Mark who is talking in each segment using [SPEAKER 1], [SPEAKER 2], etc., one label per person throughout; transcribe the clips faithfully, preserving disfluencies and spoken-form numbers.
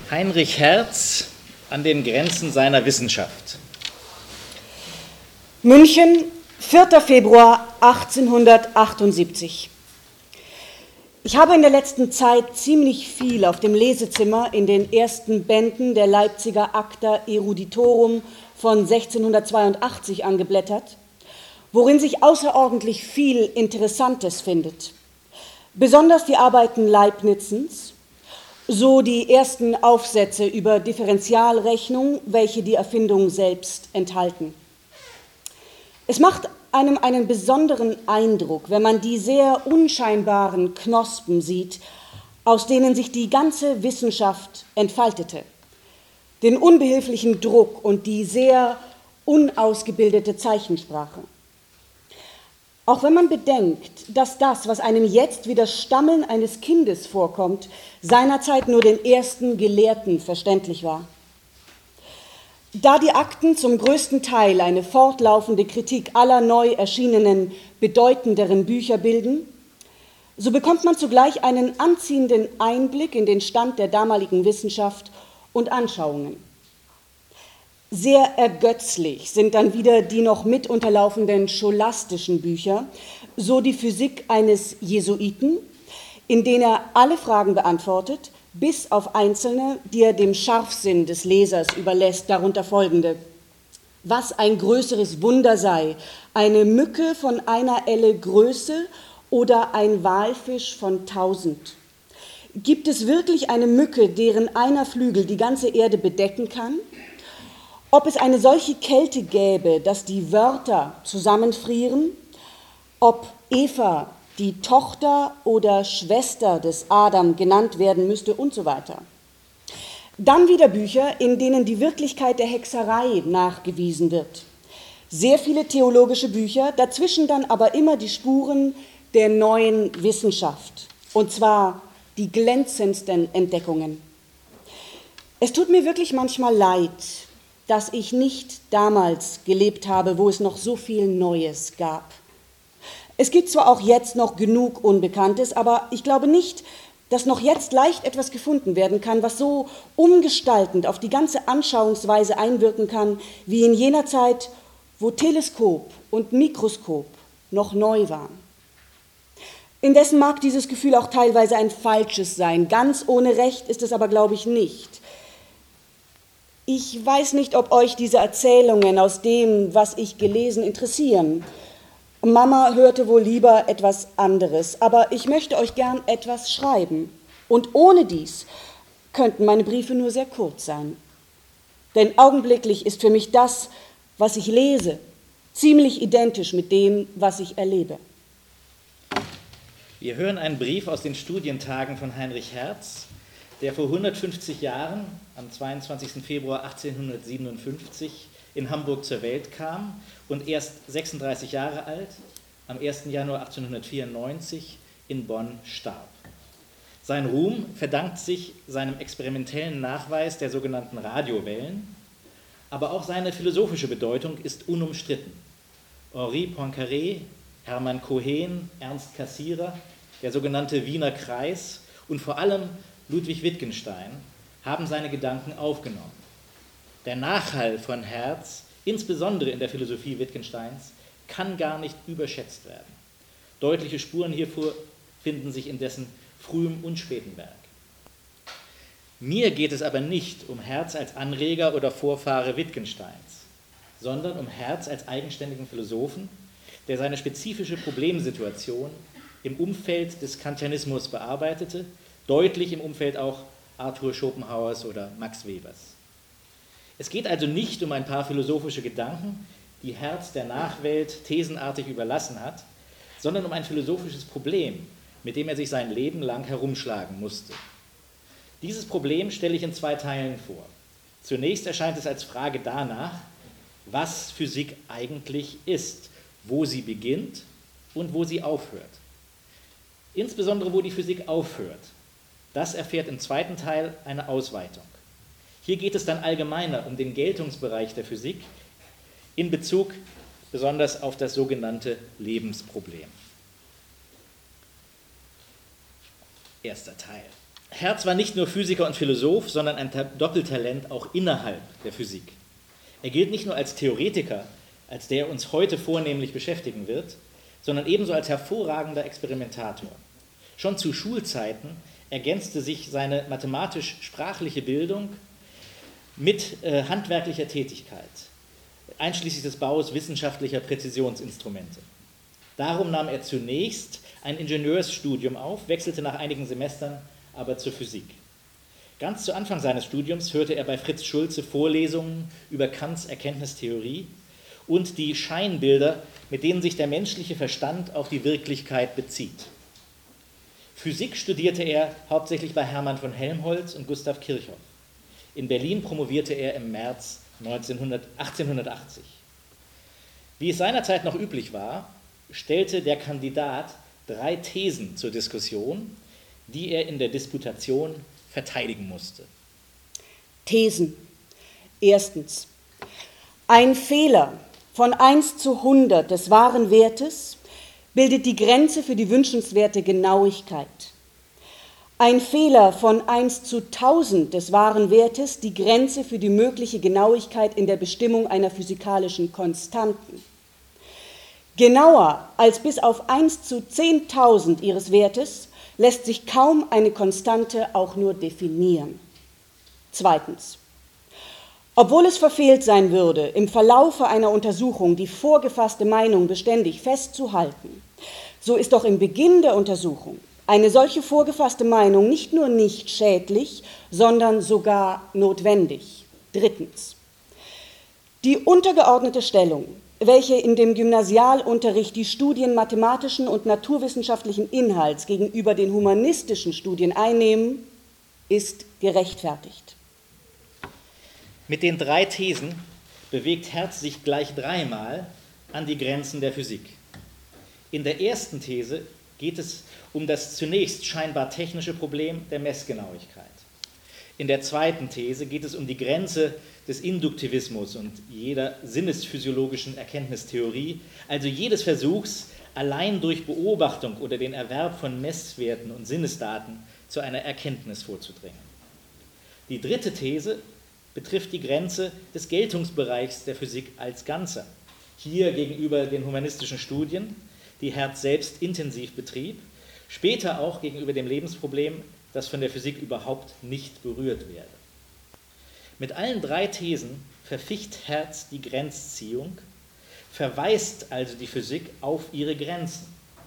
[SPEAKER 1] Heinrich Hertz an den Grenzen seiner Wissenschaft.
[SPEAKER 2] München, vierter Februar achtzehnhundertachtundsiebzig. Ich habe in der letzten Zeit ziemlich viel auf dem Lesezimmer in den ersten Bänden der Leipziger Acta Eruditorum von sechzehnhundertzweiundachtzig angeblättert, worin sich außerordentlich viel Interessantes findet. Besonders die Arbeiten Leibnizens, so die ersten Aufsätze über Differentialrechnung, welche die Erfindung selbst enthalten. Es macht einem einen besonderen Eindruck, wenn man die sehr unscheinbaren Knospen sieht, aus denen sich die ganze Wissenschaft entfaltete. Den unbehilflichen Druck und die sehr unausgebildete Zeichensprache. Auch wenn man bedenkt, dass das, was einem jetzt wie das Stammeln eines Kindes vorkommt, seinerzeit nur den ersten Gelehrten verständlich war. Da die Akten zum größten Teil eine fortlaufende Kritik aller neu erschienenen, bedeutenderen Bücher bilden, so bekommt man zugleich einen anziehenden Einblick in den Stand der damaligen Wissenschaft und Anschauungen. Sehr ergötzlich sind dann wieder die noch mitunterlaufenden scholastischen Bücher, so die Physik eines Jesuiten, in denen er alle Fragen beantwortet, bis auf einzelne, die er dem Scharfsinn des Lesers überlässt, darunter folgende: Was ein größeres Wunder sei, eine Mücke von einer Elle Größe oder ein Walfisch von tausend. Gibt es wirklich eine Mücke, deren einer Flügel die ganze Erde bedecken kann? Ob es eine solche Kälte gäbe, dass die Wörter zusammenfrieren, ob Eva die Tochter oder Schwester des Adam genannt werden müsste und so weiter. Dann wieder Bücher, in denen die Wirklichkeit der Hexerei nachgewiesen wird. Sehr viele theologische Bücher, dazwischen dann aber immer die Spuren der neuen Wissenschaft, und zwar die glänzendsten Entdeckungen. Es tut mir wirklich manchmal leid, dass ich nicht damals gelebt habe, wo es noch so viel Neues gab. Es gibt zwar auch jetzt noch genug Unbekanntes, aber ich glaube nicht, dass noch jetzt leicht etwas gefunden werden kann, was so umgestaltend auf die ganze Anschauungsweise einwirken kann, wie in jener Zeit, wo Teleskop und Mikroskop noch neu waren. Indessen mag dieses Gefühl auch teilweise ein falsches sein. Ganz ohne Recht ist es aber, glaube ich, nicht. Ich weiß nicht, ob euch diese Erzählungen aus dem, was ich gelesen, interessieren. Mama hörte wohl lieber etwas anderes, aber ich möchte euch gern etwas schreiben. Und ohne dies könnten meine Briefe nur sehr kurz sein. Denn augenblicklich ist für mich das, was ich lese, ziemlich identisch mit dem, was ich erlebe.
[SPEAKER 1] Wir hören einen Brief aus den Studientagen von Heinrich Hertz, der vor hundertfünfzig Jahren, am zweiundzwanzigsten Februar achtzehnhundertsiebenundfünfzig, in Hamburg zur Welt kam und erst sechsunddreißig Jahre alt, am ersten Januar achtzehnhundertvierundneunzig in Bonn starb. Sein Ruhm verdankt sich seinem experimentellen Nachweis der sogenannten Radiowellen, aber auch seine philosophische Bedeutung ist unumstritten. Henri Poincaré, Hermann Cohen, Ernst Cassirer, der sogenannte Wiener Kreis und vor allem Ludwig Wittgenstein haben seine Gedanken aufgenommen. Der Nachhall von Hertz, insbesondere in der Philosophie Wittgensteins, kann gar nicht überschätzt werden. Deutliche Spuren hierfür finden sich in dessen frühem und spätem Werk. Mir geht es aber nicht um Hertz als Anreger oder Vorfahre Wittgensteins, sondern um Hertz als eigenständigen Philosophen, der seine spezifische Problemsituation im Umfeld des Kantianismus bearbeitete, deutlich im Umfeld auch Arthur Schopenhauers oder Max Webers. Es geht also nicht um ein paar philosophische Gedanken, die Hertz der Nachwelt thesenartig überlassen hat, sondern um ein philosophisches Problem, mit dem er sich sein Leben lang herumschlagen musste. Dieses Problem stelle ich in zwei Teilen vor. Zunächst erscheint es als Frage danach, was Physik eigentlich ist, wo sie beginnt und wo sie aufhört. Insbesondere wo die Physik aufhört. Das erfährt im zweiten Teil eine Ausweitung. Hier geht es dann allgemeiner um den Geltungsbereich der Physik in Bezug besonders auf das sogenannte Lebensproblem. Erster Teil. Hertz war nicht nur Physiker und Philosoph, sondern ein Doppeltalent auch innerhalb der Physik. Er gilt nicht nur als Theoretiker, als der uns heute vornehmlich beschäftigen wird, sondern ebenso als hervorragender Experimentator. Schon zu Schulzeiten ergänzte sich seine mathematisch-sprachliche Bildung mit äh, handwerklicher Tätigkeit, einschließlich des Baus wissenschaftlicher Präzisionsinstrumente. Darum nahm er zunächst ein Ingenieursstudium auf, wechselte nach einigen Semestern aber zur Physik. Ganz zu Anfang seines Studiums hörte er bei Fritz Schulze Vorlesungen über Kants Erkenntnistheorie und die Scheinbilder, mit denen sich der menschliche Verstand auf die Wirklichkeit bezieht. Physik studierte er hauptsächlich bei Hermann von Helmholtz und Gustav Kirchhoff. In Berlin promovierte er im März achtzehnhundertachtzig. Wie es seinerzeit noch üblich war, stellte der Kandidat drei Thesen zur Diskussion, die er in der Disputation verteidigen musste.
[SPEAKER 2] Thesen. Erstens. Ein Fehler von eins zu hundert des wahren Wertes bildet die Grenze für die wünschenswerte Genauigkeit. Ein Fehler von eins zu tausend des wahren Wertes die Grenze für die mögliche Genauigkeit in der Bestimmung einer physikalischen Konstanten. Genauer als bis auf eins zu zehntausend ihres Wertes lässt sich kaum eine Konstante auch nur definieren. Zweitens. Obwohl es verfehlt sein würde, im Verlaufe einer Untersuchung die vorgefasste Meinung beständig festzuhalten, so ist doch im Beginn der Untersuchung eine solche vorgefasste Meinung nicht nur nicht schädlich, sondern sogar notwendig. Drittens. Die untergeordnete Stellung, welche in dem Gymnasialunterricht die Studien mathematischen und naturwissenschaftlichen Inhalts gegenüber den humanistischen Studien einnehmen, ist gerechtfertigt.
[SPEAKER 1] Mit den drei Thesen bewegt Hertz sich gleich dreimal an die Grenzen der Physik. In der ersten These geht es um das zunächst scheinbar technische Problem der Messgenauigkeit. In der zweiten These geht es um die Grenze des Induktivismus und jeder sinnesphysiologischen Erkenntnistheorie, also jedes Versuchs, allein durch Beobachtung oder den Erwerb von Messwerten und Sinnesdaten zu einer Erkenntnis vorzudringen. Die dritte These betrifft die Grenze des Geltungsbereichs der Physik als Ganzer. Hier gegenüber den humanistischen Studien, die Hertz selbst intensiv betrieb, später auch gegenüber dem Lebensproblem, das von der Physik überhaupt nicht berührt werde. Mit allen drei Thesen verficht Hertz die Grenzziehung, verweist also die Physik auf ihre Grenzen.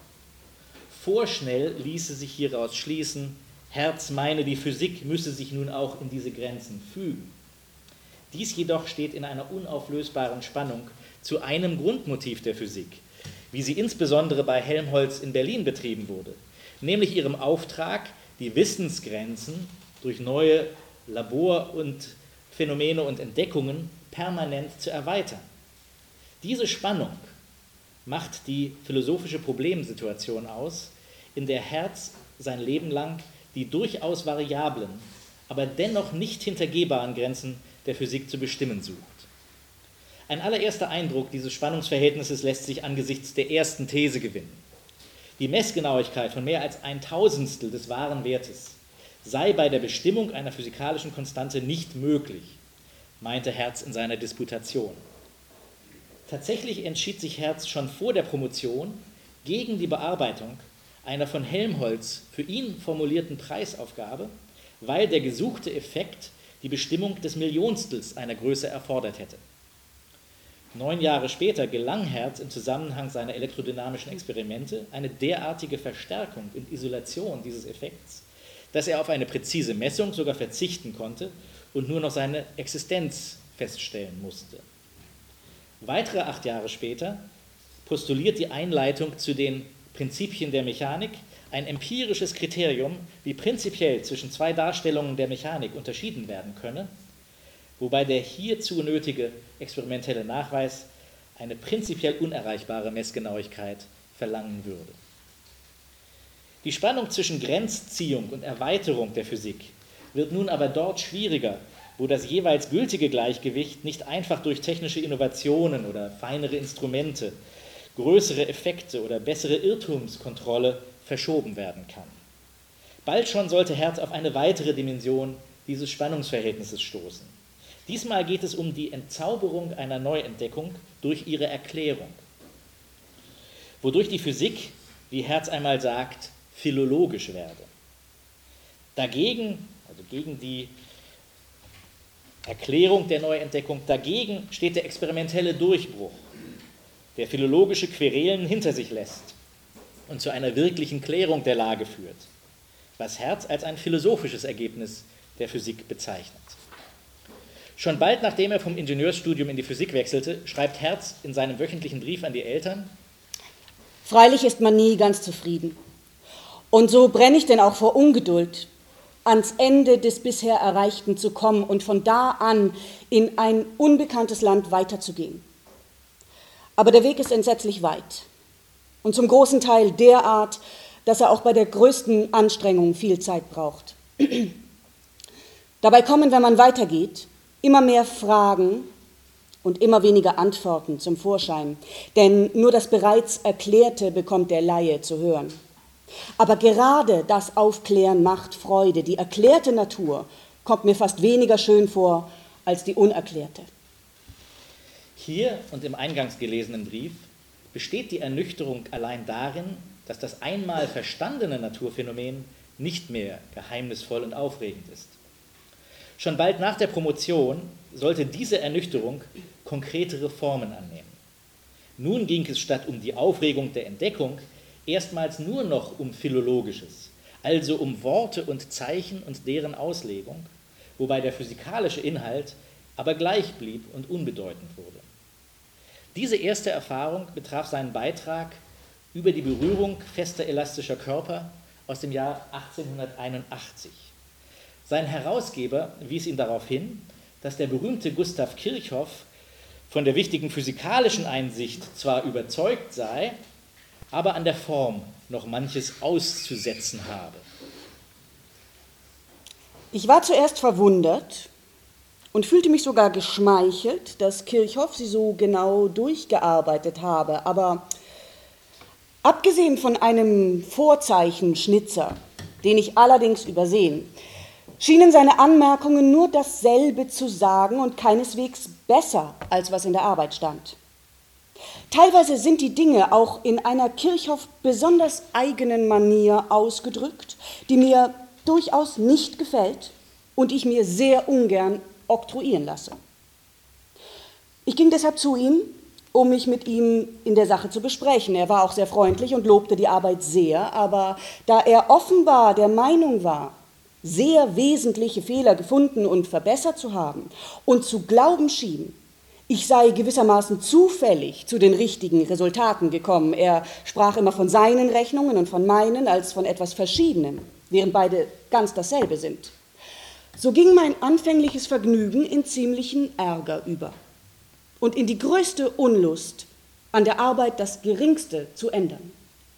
[SPEAKER 1] Vorschnell ließe sich hieraus schließen, Hertz meine, die Physik müsse sich nun auch in diese Grenzen fügen. Dies jedoch steht in einer unauflösbaren Spannung zu einem Grundmotiv der Physik, wie sie insbesondere bei Helmholtz in Berlin betrieben wurde, nämlich ihrem Auftrag, die Wissensgrenzen durch neue Labor- und Phänomene und Entdeckungen permanent zu erweitern. Diese Spannung macht die philosophische Problemsituation aus, in der Hertz sein Leben lang die durchaus variablen, aber dennoch nicht hintergehbaren Grenzen der Physik zu bestimmen sucht. Ein allererster Eindruck dieses Spannungsverhältnisses lässt sich angesichts der ersten These gewinnen. Die Messgenauigkeit von mehr als ein Tausendstel des wahren Wertes sei bei der Bestimmung einer physikalischen Konstante nicht möglich, meinte Hertz in seiner Disputation. Tatsächlich entschied sich Hertz schon vor der Promotion gegen die Bearbeitung einer von Helmholtz für ihn formulierten Preisaufgabe, weil der gesuchte Effekt die Bestimmung des Millionstels einer Größe erfordert hätte. Neun Jahre später gelang Hertz im Zusammenhang seiner elektrodynamischen Experimente eine derartige Verstärkung und Isolation dieses Effekts, dass er auf eine präzise Messung sogar verzichten konnte und nur noch seine Existenz feststellen musste. Weitere acht Jahre später postuliert die Einleitung zu den Prinzipien der Mechanik ein empirisches Kriterium, wie prinzipiell zwischen zwei Darstellungen der Mechanik unterschieden werden könne, wobei der hierzu nötige experimentelle Nachweis eine prinzipiell unerreichbare Messgenauigkeit verlangen würde. Die Spannung zwischen Grenzziehung und Erweiterung der Physik wird nun aber dort schwieriger, wo das jeweils gültige Gleichgewicht nicht einfach durch technische Innovationen oder feinere Instrumente, größere Effekte oder bessere Irrtumskontrolle verschoben werden kann. Bald schon sollte Hertz auf eine weitere Dimension dieses Spannungsverhältnisses stoßen. Diesmal geht es um die Entzauberung einer Neuentdeckung durch ihre Erklärung, wodurch die Physik, wie Hertz einmal sagt, philologisch werde. Dagegen, also gegen die Erklärung der Neuentdeckung, dagegen steht der experimentelle Durchbruch, der philologische Querelen hinter sich lässt und zu einer wirklichen Klärung der Lage führt, was Hertz als ein philosophisches Ergebnis der Physik bezeichnet. Schon bald nachdem er vom Ingenieursstudium in die Physik wechselte, schreibt Hertz in seinem wöchentlichen Brief an die Eltern:
[SPEAKER 2] Freilich ist man nie ganz zufrieden. Und so brenne ich denn auch vor Ungeduld, ans Ende des bisher Erreichten zu kommen und von da an in ein unbekanntes Land weiterzugehen. Aber der Weg ist entsetzlich weit und zum großen Teil derart, dass er auch bei der größten Anstrengung viel Zeit braucht. Dabei kommen, wenn man weitergeht, immer mehr Fragen und immer weniger Antworten zum Vorschein, denn nur das bereits Erklärte bekommt der Laie zu hören. Aber gerade das Aufklären macht Freude. Die erklärte Natur kommt mir fast weniger schön vor als die unerklärte.
[SPEAKER 1] Hier und im eingangs gelesenen Brief besteht die Ernüchterung allein darin, dass das einmal verstandene Naturphänomen nicht mehr geheimnisvoll und aufregend ist. Schon bald nach der Promotion sollte diese Ernüchterung konkretere Formen annehmen. Nun ging es statt um die Aufregung der Entdeckung erstmals nur noch um Philologisches, also um Worte und Zeichen und deren Auslegung, wobei der physikalische Inhalt aber gleich blieb und unbedeutend wurde. Diese erste Erfahrung betraf seinen Beitrag über die Berührung fester elastischer Körper aus dem Jahr achtzehnhunderteinundachtzig. Sein Herausgeber wies ihn darauf hin, dass der berühmte Gustav Kirchhoff von der wichtigen physikalischen Einsicht zwar überzeugt sei, aber an der Form noch manches auszusetzen habe.
[SPEAKER 2] Ich war zuerst verwundert und fühlte mich sogar geschmeichelt, dass Kirchhoff sie so genau durchgearbeitet habe. Aber abgesehen von einem Vorzeichenschnitzer, den ich allerdings übersehen, schienen seine Anmerkungen nur dasselbe zu sagen und keineswegs besser, als was in der Arbeit stand. Teilweise sind die Dinge auch in einer Kirchhoff besonders eigenen Manier ausgedrückt, die mir durchaus nicht gefällt und ich mir sehr ungern oktroyieren lasse. Ich ging deshalb zu ihm, um mich mit ihm in der Sache zu besprechen. Er war auch sehr freundlich und lobte die Arbeit sehr, aber da er offenbar der Meinung war, sehr wesentliche Fehler gefunden und verbessert zu haben und zu glauben schien, ich sei gewissermaßen zufällig zu den richtigen Resultaten gekommen. Er sprach immer von seinen Rechnungen und von meinen als von etwas Verschiedenem, während beide ganz dasselbe sind. So ging mein anfängliches Vergnügen in ziemlichen Ärger über und in die größte Unlust, an der Arbeit das Geringste zu ändern.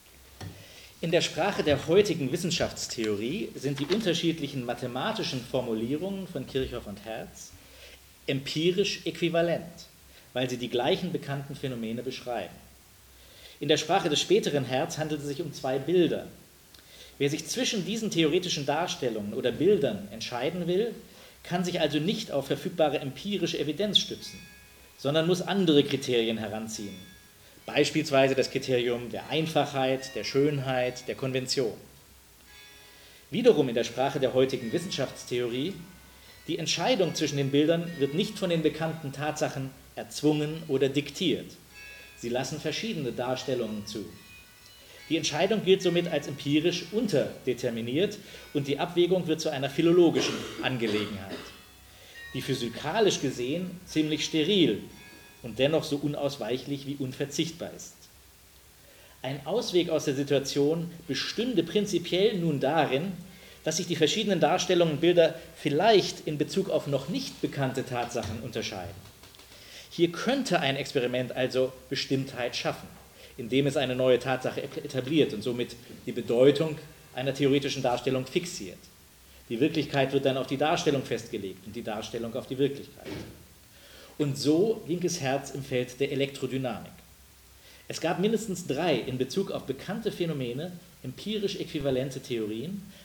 [SPEAKER 1] In der Sprache der heutigen Wissenschaftstheorie sind die unterschiedlichen mathematischen Formulierungen von Kirchhoff und Hertz empirisch äquivalent, weil sie die gleichen bekannten Phänomene beschreiben. In der Sprache des späteren Hertz handelt es sich um zwei Bilder. Wer sich zwischen diesen theoretischen Darstellungen oder Bildern entscheiden will, kann sich also nicht auf verfügbare empirische Evidenz stützen, sondern muss andere Kriterien heranziehen, beispielsweise das Kriterium der Einfachheit, der Schönheit, der Konvention. Wiederum in der Sprache der heutigen Wissenschaftstheorie: Die Entscheidung zwischen den Bildern wird nicht von den bekannten Tatsachen erzwungen oder diktiert. Sie lassen verschiedene Darstellungen zu. Die Entscheidung gilt somit als empirisch unterdeterminiert und die Abwägung wird zu einer philologischen Angelegenheit, die physikalisch gesehen ziemlich steril und dennoch so unausweichlich wie unverzichtbar ist. Ein Ausweg aus der Situation bestünde prinzipiell nun darin, dass sich die verschiedenen Darstellungen und Bilder vielleicht in Bezug auf noch nicht bekannte Tatsachen unterscheiden. Hier könnte ein Experiment also Bestimmtheit schaffen, indem es eine neue Tatsache etabliert und somit die Bedeutung einer theoretischen Darstellung fixiert. Die Wirklichkeit wird dann auf die Darstellung festgelegt und die Darstellung auf die Wirklichkeit. Und so ging es Hertz im Feld der Elektrodynamik. Es gab mindestens drei in Bezug auf bekannte Phänomene empirisch äquivalente Theorien,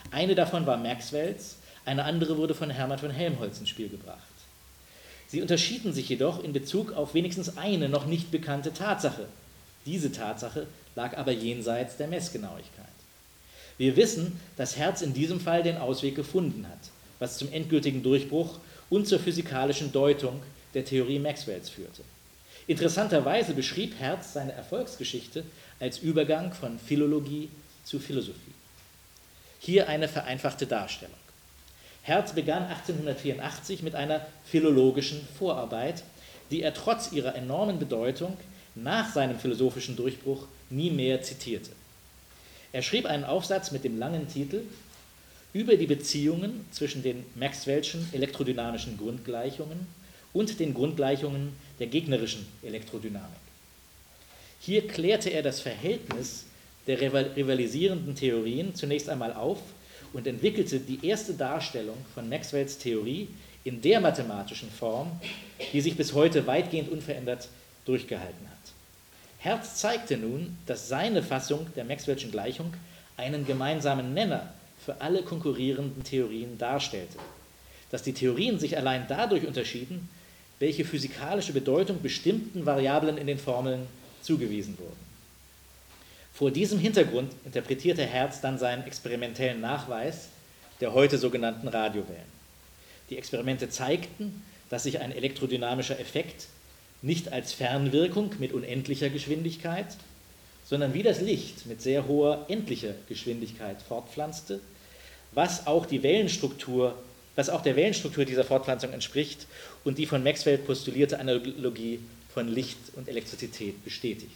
[SPEAKER 1] Eine davon war Maxwells, eine andere wurde von Hermann von Helmholtz ins Spiel gebracht. Sie unterschieden sich jedoch in Bezug auf wenigstens eine noch nicht bekannte Tatsache. Diese Tatsache lag aber jenseits der Messgenauigkeit. Wir wissen, dass Hertz in diesem Fall den Ausweg gefunden hat, was zum endgültigen Durchbruch und zur physikalischen Deutung der Theorie Maxwells führte. Interessanterweise beschrieb Hertz seine Erfolgsgeschichte als Übergang von Philologie zu Philosophie. Hier eine vereinfachte Darstellung. Hertz begann achtzehnhundertvierundachtzig mit einer philologischen Vorarbeit, die er trotz ihrer enormen Bedeutung nach seinem philosophischen Durchbruch nie mehr zitierte. Er schrieb einen Aufsatz mit dem langen Titel über die Beziehungen zwischen den Maxwell'schen elektrodynamischen Grundgleichungen und den Grundgleichungen der gegnerischen Elektrodynamik. Hier klärte er das Verhältnis der rivalisierenden Theorien zunächst einmal auf und entwickelte die erste Darstellung von Maxwells Theorie in der mathematischen Form, die sich bis heute weitgehend unverändert durchgehalten hat. Hertz zeigte nun, dass seine Fassung der Maxwell'schen Gleichung einen gemeinsamen Nenner für alle konkurrierenden Theorien darstellte, dass die Theorien sich allein dadurch unterschieden, welche physikalische Bedeutung bestimmten Variablen in den Formeln zugewiesen wurden. Vor diesem Hintergrund interpretierte Hertz dann seinen experimentellen Nachweis der heute sogenannten Radiowellen. Die Experimente zeigten, dass sich ein elektrodynamischer Effekt nicht als Fernwirkung mit unendlicher Geschwindigkeit, sondern wie das Licht mit sehr hoher endlicher Geschwindigkeit fortpflanzte, was auch die Wellenstruktur, was auch der Wellenstruktur dieser Fortpflanzung entspricht und die von Maxwell postulierte Analogie von Licht und Elektrizität bestätigt.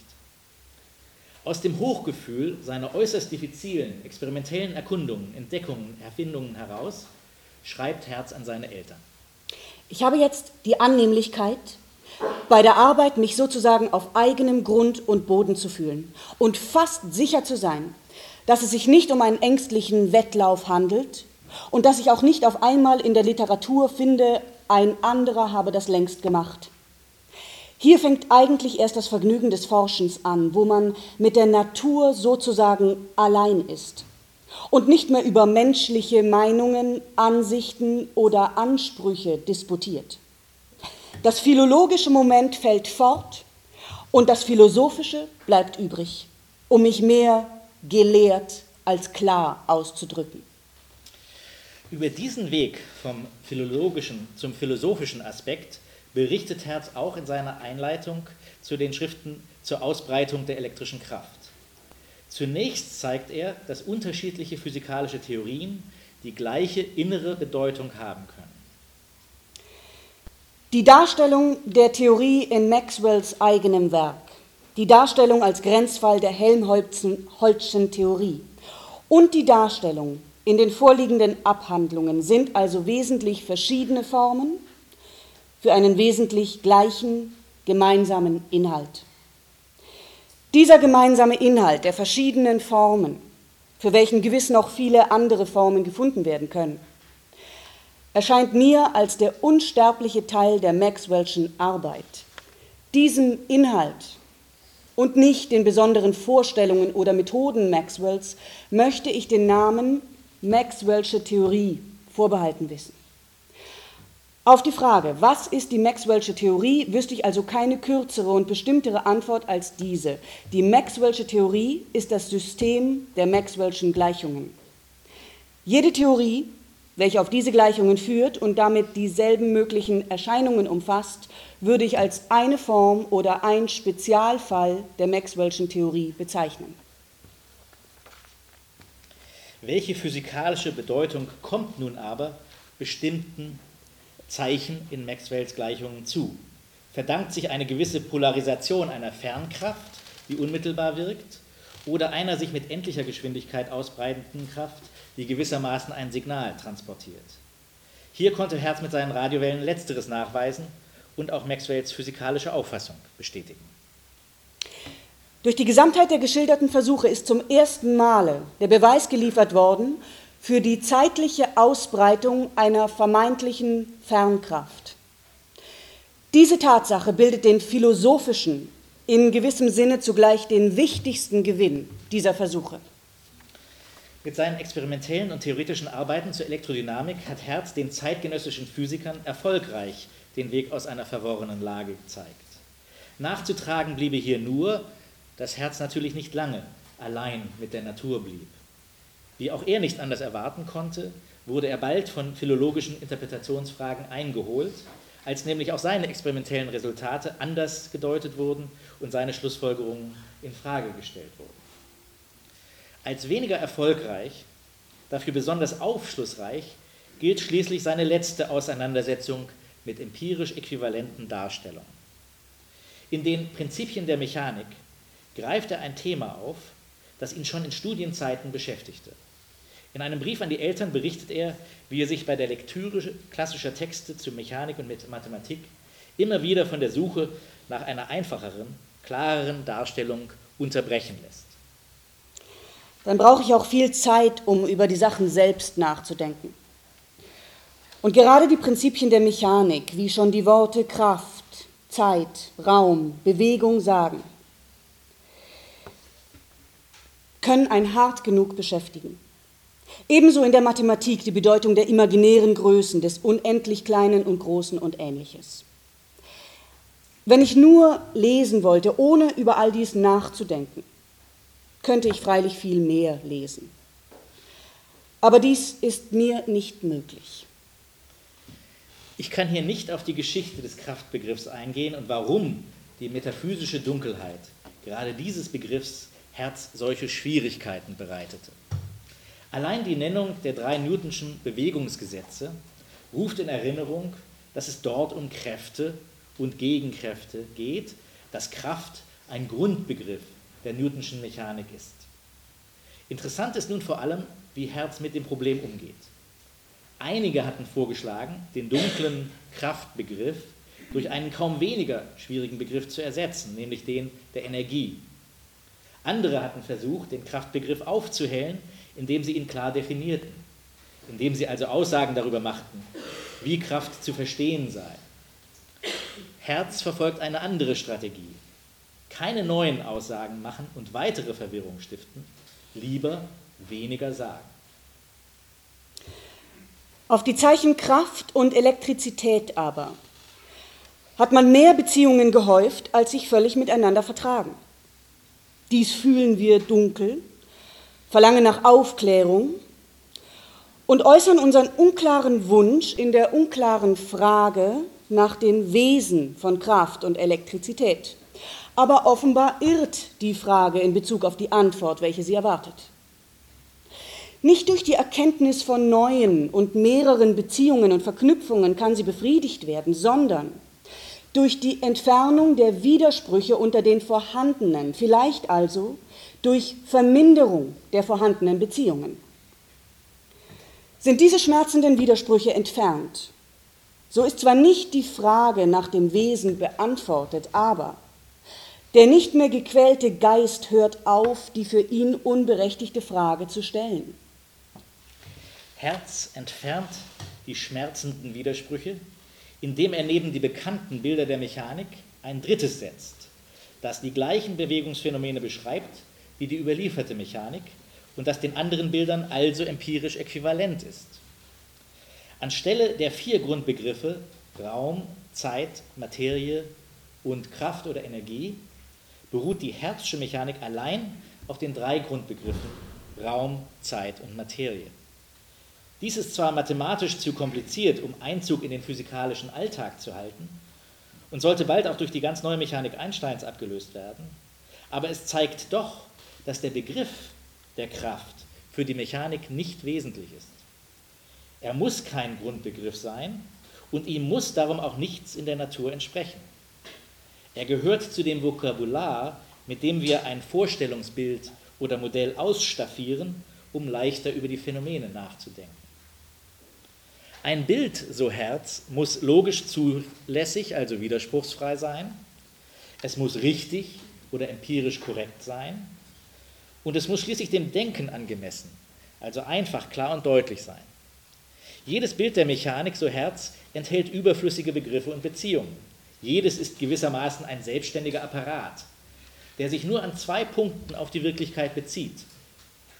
[SPEAKER 1] Aus dem Hochgefühl seiner äußerst diffizilen, experimentellen Erkundungen, Entdeckungen, Erfindungen heraus schreibt Hertz an seine Eltern.
[SPEAKER 2] Ich habe jetzt die Annehmlichkeit, bei der Arbeit mich sozusagen auf eigenem Grund und Boden zu fühlen und fast sicher zu sein, dass es sich nicht um einen ängstlichen Wettlauf handelt und dass ich auch nicht auf einmal in der Literatur finde, ein anderer habe das längst gemacht. Hier fängt eigentlich erst das Vergnügen des Forschens an, wo man mit der Natur sozusagen allein ist und nicht mehr über menschliche Meinungen, Ansichten oder Ansprüche disputiert. Das philologische Moment fällt fort und das Philosophische bleibt übrig, um mich mehr gelehrt als klar auszudrücken.
[SPEAKER 1] Über diesen Weg vom philologischen zum philosophischen Aspekt berichtet Hertz auch in seiner Einleitung zu den Schriften zur Ausbreitung der elektrischen Kraft. Zunächst zeigt er, dass unterschiedliche physikalische Theorien die gleiche innere Bedeutung haben können.
[SPEAKER 2] Die Darstellung der Theorie in Maxwells eigenem Werk, die Darstellung als Grenzfall der Helmholtzschen Theorie und die Darstellung in den vorliegenden Abhandlungen sind also wesentlich verschiedene Formen für einen wesentlich gleichen gemeinsamen Inhalt. Dieser gemeinsame Inhalt der verschiedenen Formen, für welchen gewiss noch viele andere Formen gefunden werden können, erscheint mir als der unsterbliche Teil der Maxwell'schen Arbeit. Diesem Inhalt und nicht den besonderen Vorstellungen oder Methoden Maxwells möchte ich den Namen Maxwell'sche Theorie vorbehalten wissen. Auf die Frage, was ist die Maxwell'sche Theorie, wüsste ich also keine kürzere und bestimmtere Antwort als diese. Die Maxwell'sche Theorie ist das System der Maxwell'schen Gleichungen. Jede Theorie, welche auf diese Gleichungen führt und damit dieselben möglichen Erscheinungen umfasst, würde ich als eine Form oder ein Spezialfall der Maxwell'schen Theorie bezeichnen.
[SPEAKER 1] Welche physikalische Bedeutung kommt nun aber bestimmten Zeichen in Maxwells Gleichungen zu? Verdankt sich eine gewisse Polarisation einer Fernkraft, die unmittelbar wirkt, oder einer sich mit endlicher Geschwindigkeit ausbreitenden Kraft, die gewissermaßen ein Signal transportiert? Hier konnte Hertz mit seinen Radiowellen Letzteres nachweisen und auch Maxwells physikalische Auffassung bestätigen.
[SPEAKER 2] Durch die Gesamtheit der geschilderten Versuche ist zum ersten Male der Beweis geliefert worden für die zeitliche Ausbreitung einer vermeintlichen Fernkraft. Diese Tatsache bildet den philosophischen, in gewissem Sinne zugleich den wichtigsten Gewinn dieser Versuche.
[SPEAKER 1] Mit seinen experimentellen und theoretischen Arbeiten zur Elektrodynamik hat Hertz den zeitgenössischen Physikern erfolgreich den Weg aus einer verworrenen Lage gezeigt. Nachzutragen bliebe hier nur, dass Hertz natürlich nicht lange allein mit der Natur blieb. Wie auch er nicht anders erwarten konnte, wurde er bald von philologischen Interpretationsfragen eingeholt, als nämlich auch seine experimentellen Resultate anders gedeutet wurden und seine Schlussfolgerungen in Frage gestellt wurden. Als weniger erfolgreich, dafür besonders aufschlussreich, gilt schließlich seine letzte Auseinandersetzung mit empirisch äquivalenten Darstellungen. In den Prinzipien der Mechanik greift er ein Thema auf, das ihn schon in Studienzeiten beschäftigte. In einem Brief an die Eltern berichtet er, wie er sich bei der Lektüre klassischer Texte zu Mechanik und Mathematik immer wieder von der Suche nach einer einfacheren, klareren Darstellung unterbrechen lässt.
[SPEAKER 2] Dann brauche ich auch viel Zeit, um über die Sachen selbst nachzudenken. Und gerade die Prinzipien der Mechanik, wie schon die Worte Kraft, Zeit, Raum, Bewegung sagen, können einen hart genug beschäftigen. Ebenso in der Mathematik die Bedeutung der imaginären Größen, des unendlich Kleinen und Großen und Ähnliches. Wenn ich nur lesen wollte, ohne über all dies nachzudenken, könnte ich freilich viel mehr lesen. Aber dies ist mir nicht möglich.
[SPEAKER 1] Ich kann hier nicht auf die Geschichte des Kraftbegriffs eingehen und warum die metaphysische Dunkelheit gerade dieses Begriffs Hertz solche Schwierigkeiten bereitete. Allein die Nennung der drei Newtonschen Bewegungsgesetze ruft in Erinnerung, dass es dort um Kräfte und Gegenkräfte geht, dass Kraft ein Grundbegriff der Newtonschen Mechanik ist. Interessant ist nun vor allem, wie Hertz mit dem Problem umgeht. Einige hatten vorgeschlagen, den dunklen Kraftbegriff durch einen kaum weniger schwierigen Begriff zu ersetzen, nämlich den der Energie. Andere hatten versucht, den Kraftbegriff aufzuhellen, indem sie ihn klar definierten, indem sie also Aussagen darüber machten, wie Kraft zu verstehen sei. Hertz verfolgt eine andere Strategie. Keine neuen Aussagen machen und weitere Verwirrung stiften, lieber weniger sagen.
[SPEAKER 2] Auf die Zeichen Kraft und Elektrizität aber hat man mehr Beziehungen gehäuft, als sich völlig miteinander vertragen. Dies fühlen wir dunkel, verlangen nach Aufklärung und äußern unseren unklaren Wunsch in der unklaren Frage nach dem Wesen von Kraft und Elektrizität. Aber offenbar irrt die Frage in Bezug auf die Antwort, welche sie erwartet. Nicht durch die Erkenntnis von neuen und mehreren Beziehungen und Verknüpfungen kann sie befriedigt werden, sondern durch die Entfernung der Widersprüche unter den vorhandenen, vielleicht also durch Verminderung der vorhandenen Beziehungen. Sind diese schmerzenden Widersprüche entfernt, so ist zwar nicht die Frage nach dem Wesen beantwortet, aber der nicht mehr gequälte Geist hört auf, die für ihn unberechtigte Frage zu stellen.
[SPEAKER 1] Hertz entfernt die schmerzenden Widersprüche, indem er neben die bekannten Bilder der Mechanik ein drittes setzt, das die gleichen Bewegungsphänomene beschreibt wie die überlieferte Mechanik und das den anderen Bildern also empirisch äquivalent ist. Anstelle der vier Grundbegriffe Raum, Zeit, Materie und Kraft oder Energie beruht die Hertzsche Mechanik allein auf den drei Grundbegriffen Raum, Zeit und Materie. Dies ist zwar mathematisch zu kompliziert, um Einzug in den physikalischen Alltag zu halten und sollte bald auch durch die ganz neue Mechanik Einsteins abgelöst werden, aber es zeigt doch, dass der Begriff der Kraft für die Mechanik nicht wesentlich ist. Er muss kein Grundbegriff sein und ihm muss darum auch nichts in der Natur entsprechen. Er gehört zu dem Vokabular, mit dem wir ein Vorstellungsbild oder Modell ausstaffieren, um leichter über die Phänomene nachzudenken. Ein Bild, so Hertz, muss logisch zulässig, also widerspruchsfrei sein, es muss richtig oder empirisch korrekt sein und es muss schließlich dem Denken angemessen, also einfach, klar und deutlich sein. Jedes Bild der Mechanik, so Hertz, enthält überflüssige Begriffe und Beziehungen. Jedes ist gewissermaßen ein selbstständiger Apparat, der sich nur an zwei Punkten auf die Wirklichkeit bezieht.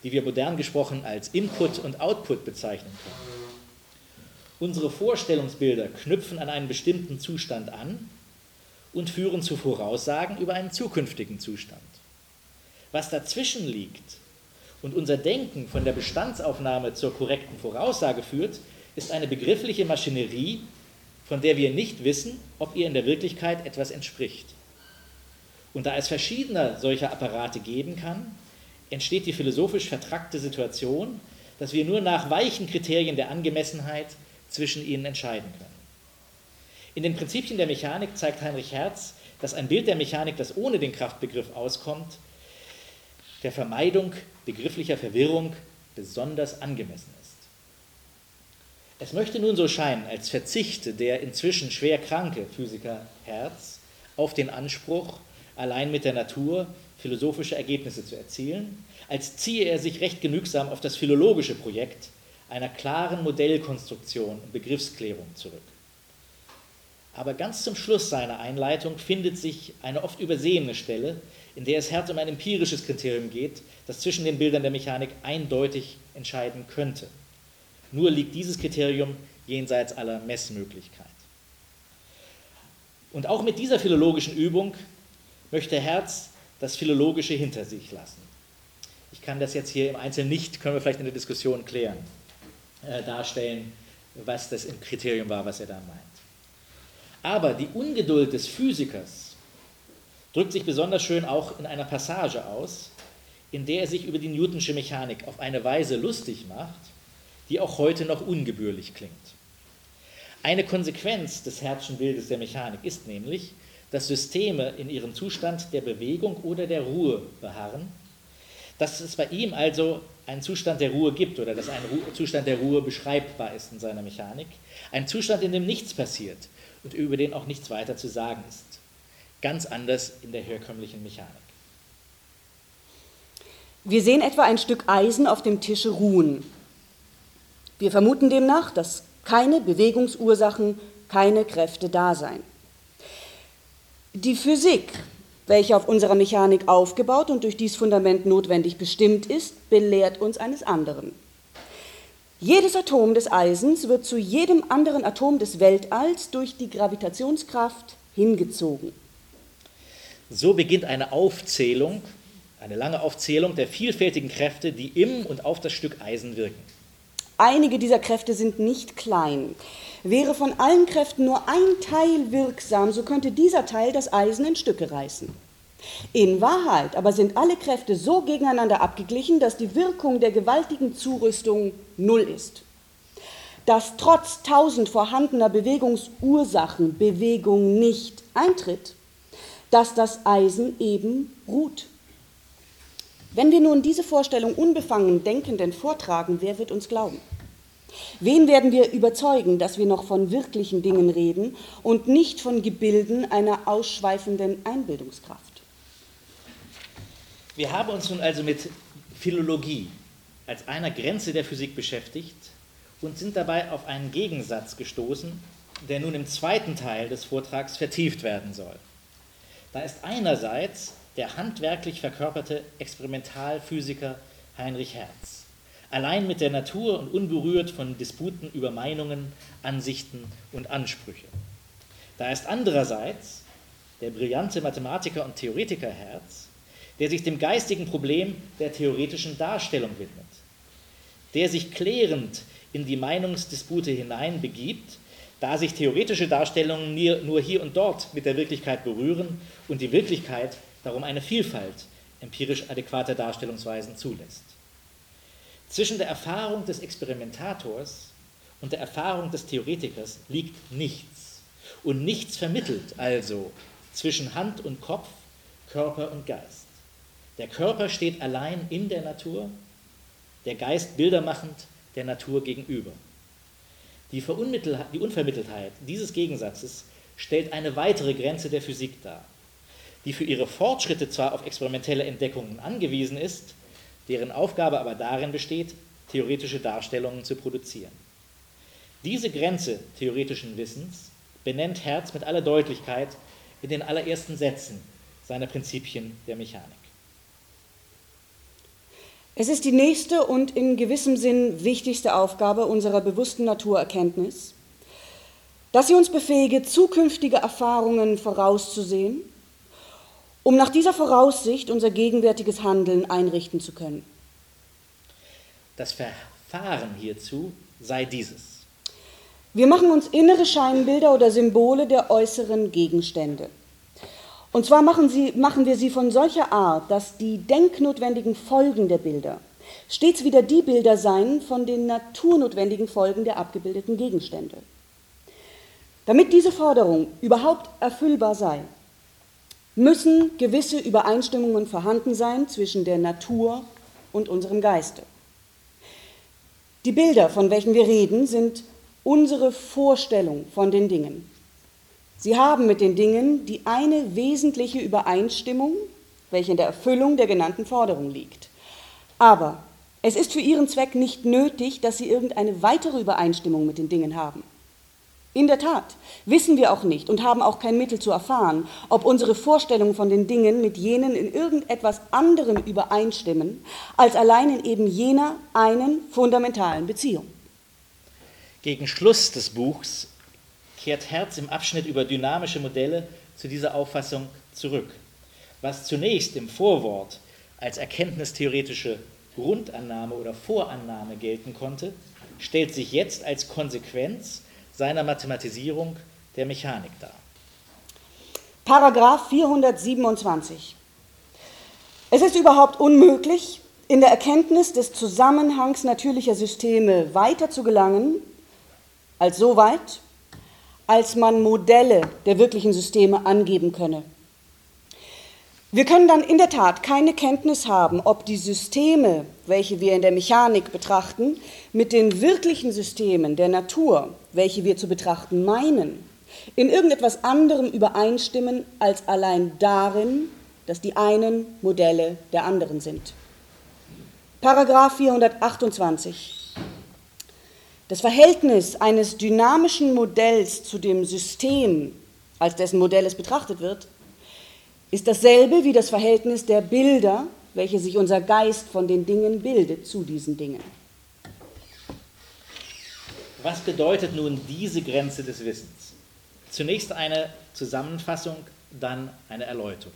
[SPEAKER 1] die wir modern gesprochen als Input und Output bezeichnen können. Unsere Vorstellungsbilder knüpfen an einen bestimmten Zustand an und führen zu Voraussagen über einen zukünftigen Zustand. Was dazwischen liegt und unser Denken von der Bestandsaufnahme zur korrekten Voraussage führt, ist eine begriffliche Maschinerie, von der wir nicht wissen, ob ihr in der Wirklichkeit etwas entspricht. Und da es verschiedene solcher Apparate geben kann, entsteht die philosophisch vertrackte Situation, dass wir nur nach weichen Kriterien der Angemessenheit zwischen ihnen entscheiden können. In den Prinzipien der Mechanik zeigt Heinrich Hertz, dass ein Bild der Mechanik, das ohne den Kraftbegriff auskommt, der Vermeidung begrifflicher Verwirrung besonders angemessen ist. Es möchte nun so scheinen, als verzichte der inzwischen schwer kranke Physiker Hertz auf den Anspruch, allein mit der Natur philosophische Ergebnisse zu erzielen, als ziehe er sich recht genügsam auf das philologische Projekt einer klaren Modellkonstruktion und Begriffsklärung zurück. Aber ganz zum Schluss seiner Einleitung findet sich eine oft übersehene Stelle, in der es Hertz um ein empirisches Kriterium geht, das zwischen den Bildern der Mechanik eindeutig entscheiden könnte. Nur liegt dieses Kriterium jenseits aller Messmöglichkeit. Und auch mit dieser philologischen Übung möchte Hertz das Philologische hinter sich lassen. Ich kann das jetzt hier im Einzelnen nicht, können wir vielleicht in der Diskussion klären, äh, darstellen, was das im Kriterium war, was er da meint. Aber die Ungeduld des Physikers drückt sich besonders schön auch in einer Passage aus, in der er sich über die Newtonsche Mechanik auf eine Weise lustig macht, die auch heute noch ungebührlich klingt. Eine Konsequenz des Hertzschen Bildes der Mechanik ist nämlich, dass Systeme in ihrem Zustand der Bewegung oder der Ruhe beharren, dass es bei ihm also einen Zustand der Ruhe gibt oder dass ein Zustand der Ruhe beschreibbar ist in seiner Mechanik, ein Zustand, in dem nichts passiert und über den auch nichts weiter zu sagen ist. Ganz anders in der herkömmlichen Mechanik.
[SPEAKER 2] Wir sehen etwa ein Stück Eisen auf dem Tische ruhen. Wir vermuten demnach, dass keine Bewegungsursachen, keine Kräfte da seien. Die Physik, welche auf unserer Mechanik aufgebaut und durch dieses Fundament notwendig bestimmt ist, belehrt uns eines anderen. Jedes Atom des Eisens wird zu jedem anderen Atom des Weltalls durch die Gravitationskraft hingezogen.
[SPEAKER 1] So beginnt eine Aufzählung, eine lange Aufzählung der vielfältigen Kräfte, die im und auf das Stück Eisen wirken.
[SPEAKER 2] Einige dieser Kräfte sind nicht klein. Wäre von allen Kräften nur ein Teil wirksam, so könnte dieser Teil das Eisen in Stücke reißen. In Wahrheit aber sind alle Kräfte so gegeneinander abgeglichen, dass die Wirkung der gewaltigen Zurüstung null ist. Dass trotz tausend vorhandener Bewegungsursachen Bewegung nicht eintritt, dass das Eisen eben ruht. Wenn wir nun diese Vorstellung unbefangen Denkenden vortragen, wer wird uns glauben? Wen werden wir überzeugen, dass wir noch von wirklichen Dingen reden und nicht von Gebilden einer ausschweifenden Einbildungskraft?
[SPEAKER 1] Wir haben uns nun also mit Philologie als einer Grenze der Physik beschäftigt und sind dabei auf einen Gegensatz gestoßen, der nun im zweiten Teil des Vortrags vertieft werden soll. Da ist einerseits der handwerklich verkörperte Experimentalphysiker Heinrich Hertz, allein mit der Natur und unberührt von Disputen über Meinungen, Ansichten und Ansprüche. Da ist andererseits der brillante Mathematiker und Theoretiker Hertz, der sich dem geistigen Problem der theoretischen Darstellung widmet, der sich klärend in die Meinungsdispute hineinbegibt, da sich theoretische Darstellungen nur hier und dort mit der Wirklichkeit berühren und die Wirklichkeit darum eine Vielfalt empirisch adäquater Darstellungsweisen zulässt. Zwischen der Erfahrung des Experimentators und der Erfahrung des Theoretikers liegt nichts. Und nichts vermittelt also zwischen Hand und Kopf, Körper und Geist. Der Körper steht allein in der Natur, der Geist bildermachend der Natur gegenüber. Die, die Unvermitteltheit dieses Gegensatzes stellt eine weitere Grenze der Physik dar, die für ihre Fortschritte zwar auf experimentelle Entdeckungen angewiesen ist, deren Aufgabe aber darin besteht, theoretische Darstellungen zu produzieren. Diese Grenze theoretischen Wissens benennt Hertz mit aller Deutlichkeit in den allerersten Sätzen seiner Prinzipien der Mechanik.
[SPEAKER 2] Es ist die nächste und in gewissem Sinn wichtigste Aufgabe unserer bewussten Naturerkenntnis, dass sie uns befähige, zukünftige Erfahrungen vorauszusehen, um nach dieser Voraussicht unser gegenwärtiges Handeln einrichten zu können.
[SPEAKER 1] Das Verfahren hierzu sei dieses.
[SPEAKER 2] Wir machen uns innere Scheinbilder oder Symbole der äußeren Gegenstände. Und zwar machen, sie, machen wir sie von solcher Art, dass die denknotwendigen Folgen der Bilder stets wieder die Bilder seien von den naturnotwendigen Folgen der abgebildeten Gegenstände. Damit diese Forderung überhaupt erfüllbar sei, müssen gewisse Übereinstimmungen vorhanden sein zwischen der Natur und unserem Geiste. Die Bilder, von welchen wir reden, sind unsere Vorstellung von den Dingen. Sie haben mit den Dingen die eine wesentliche Übereinstimmung, welche in der Erfüllung der genannten Forderung liegt. Aber es ist für ihren Zweck nicht nötig, dass sie irgendeine weitere Übereinstimmung mit den Dingen haben. In der Tat wissen wir auch nicht und haben auch kein Mittel zu erfahren, ob unsere Vorstellungen von den Dingen mit jenen in irgendetwas anderem übereinstimmen, als allein in eben jener einen fundamentalen Beziehung.
[SPEAKER 1] Gegen Schluss des Buchs kehrt Hertz im Abschnitt über dynamische Modelle zu dieser Auffassung zurück. Was zunächst im Vorwort als erkenntnistheoretische Grundannahme oder Vorannahme gelten konnte, stellt sich jetzt als Konsequenz seiner Mathematisierung der Mechanik dar.
[SPEAKER 2] Paragraph vierhundertsiebenundzwanzig. Es ist überhaupt unmöglich, in der Erkenntnis des Zusammenhangs natürlicher Systeme weiter zu gelangen, als so weit, als man Modelle der wirklichen Systeme angeben könne. Wir können dann in der Tat keine Kenntnis haben, ob die Systeme, welche wir in der Mechanik betrachten, mit den wirklichen Systemen der Natur, welche wir zu betrachten meinen, in irgendetwas anderem übereinstimmen, als allein darin, dass die einen Modelle der anderen sind. Paragraph vierhundertachtundzwanzig. Das Verhältnis eines dynamischen Modells zu dem System, als dessen Modell es betrachtet wird, ist dasselbe wie das Verhältnis der Bilder, welche sich unser Geist von den Dingen bildet, zu diesen Dingen.
[SPEAKER 1] Was bedeutet nun diese Grenze des Wissens? Zunächst eine Zusammenfassung, dann eine Erläuterung.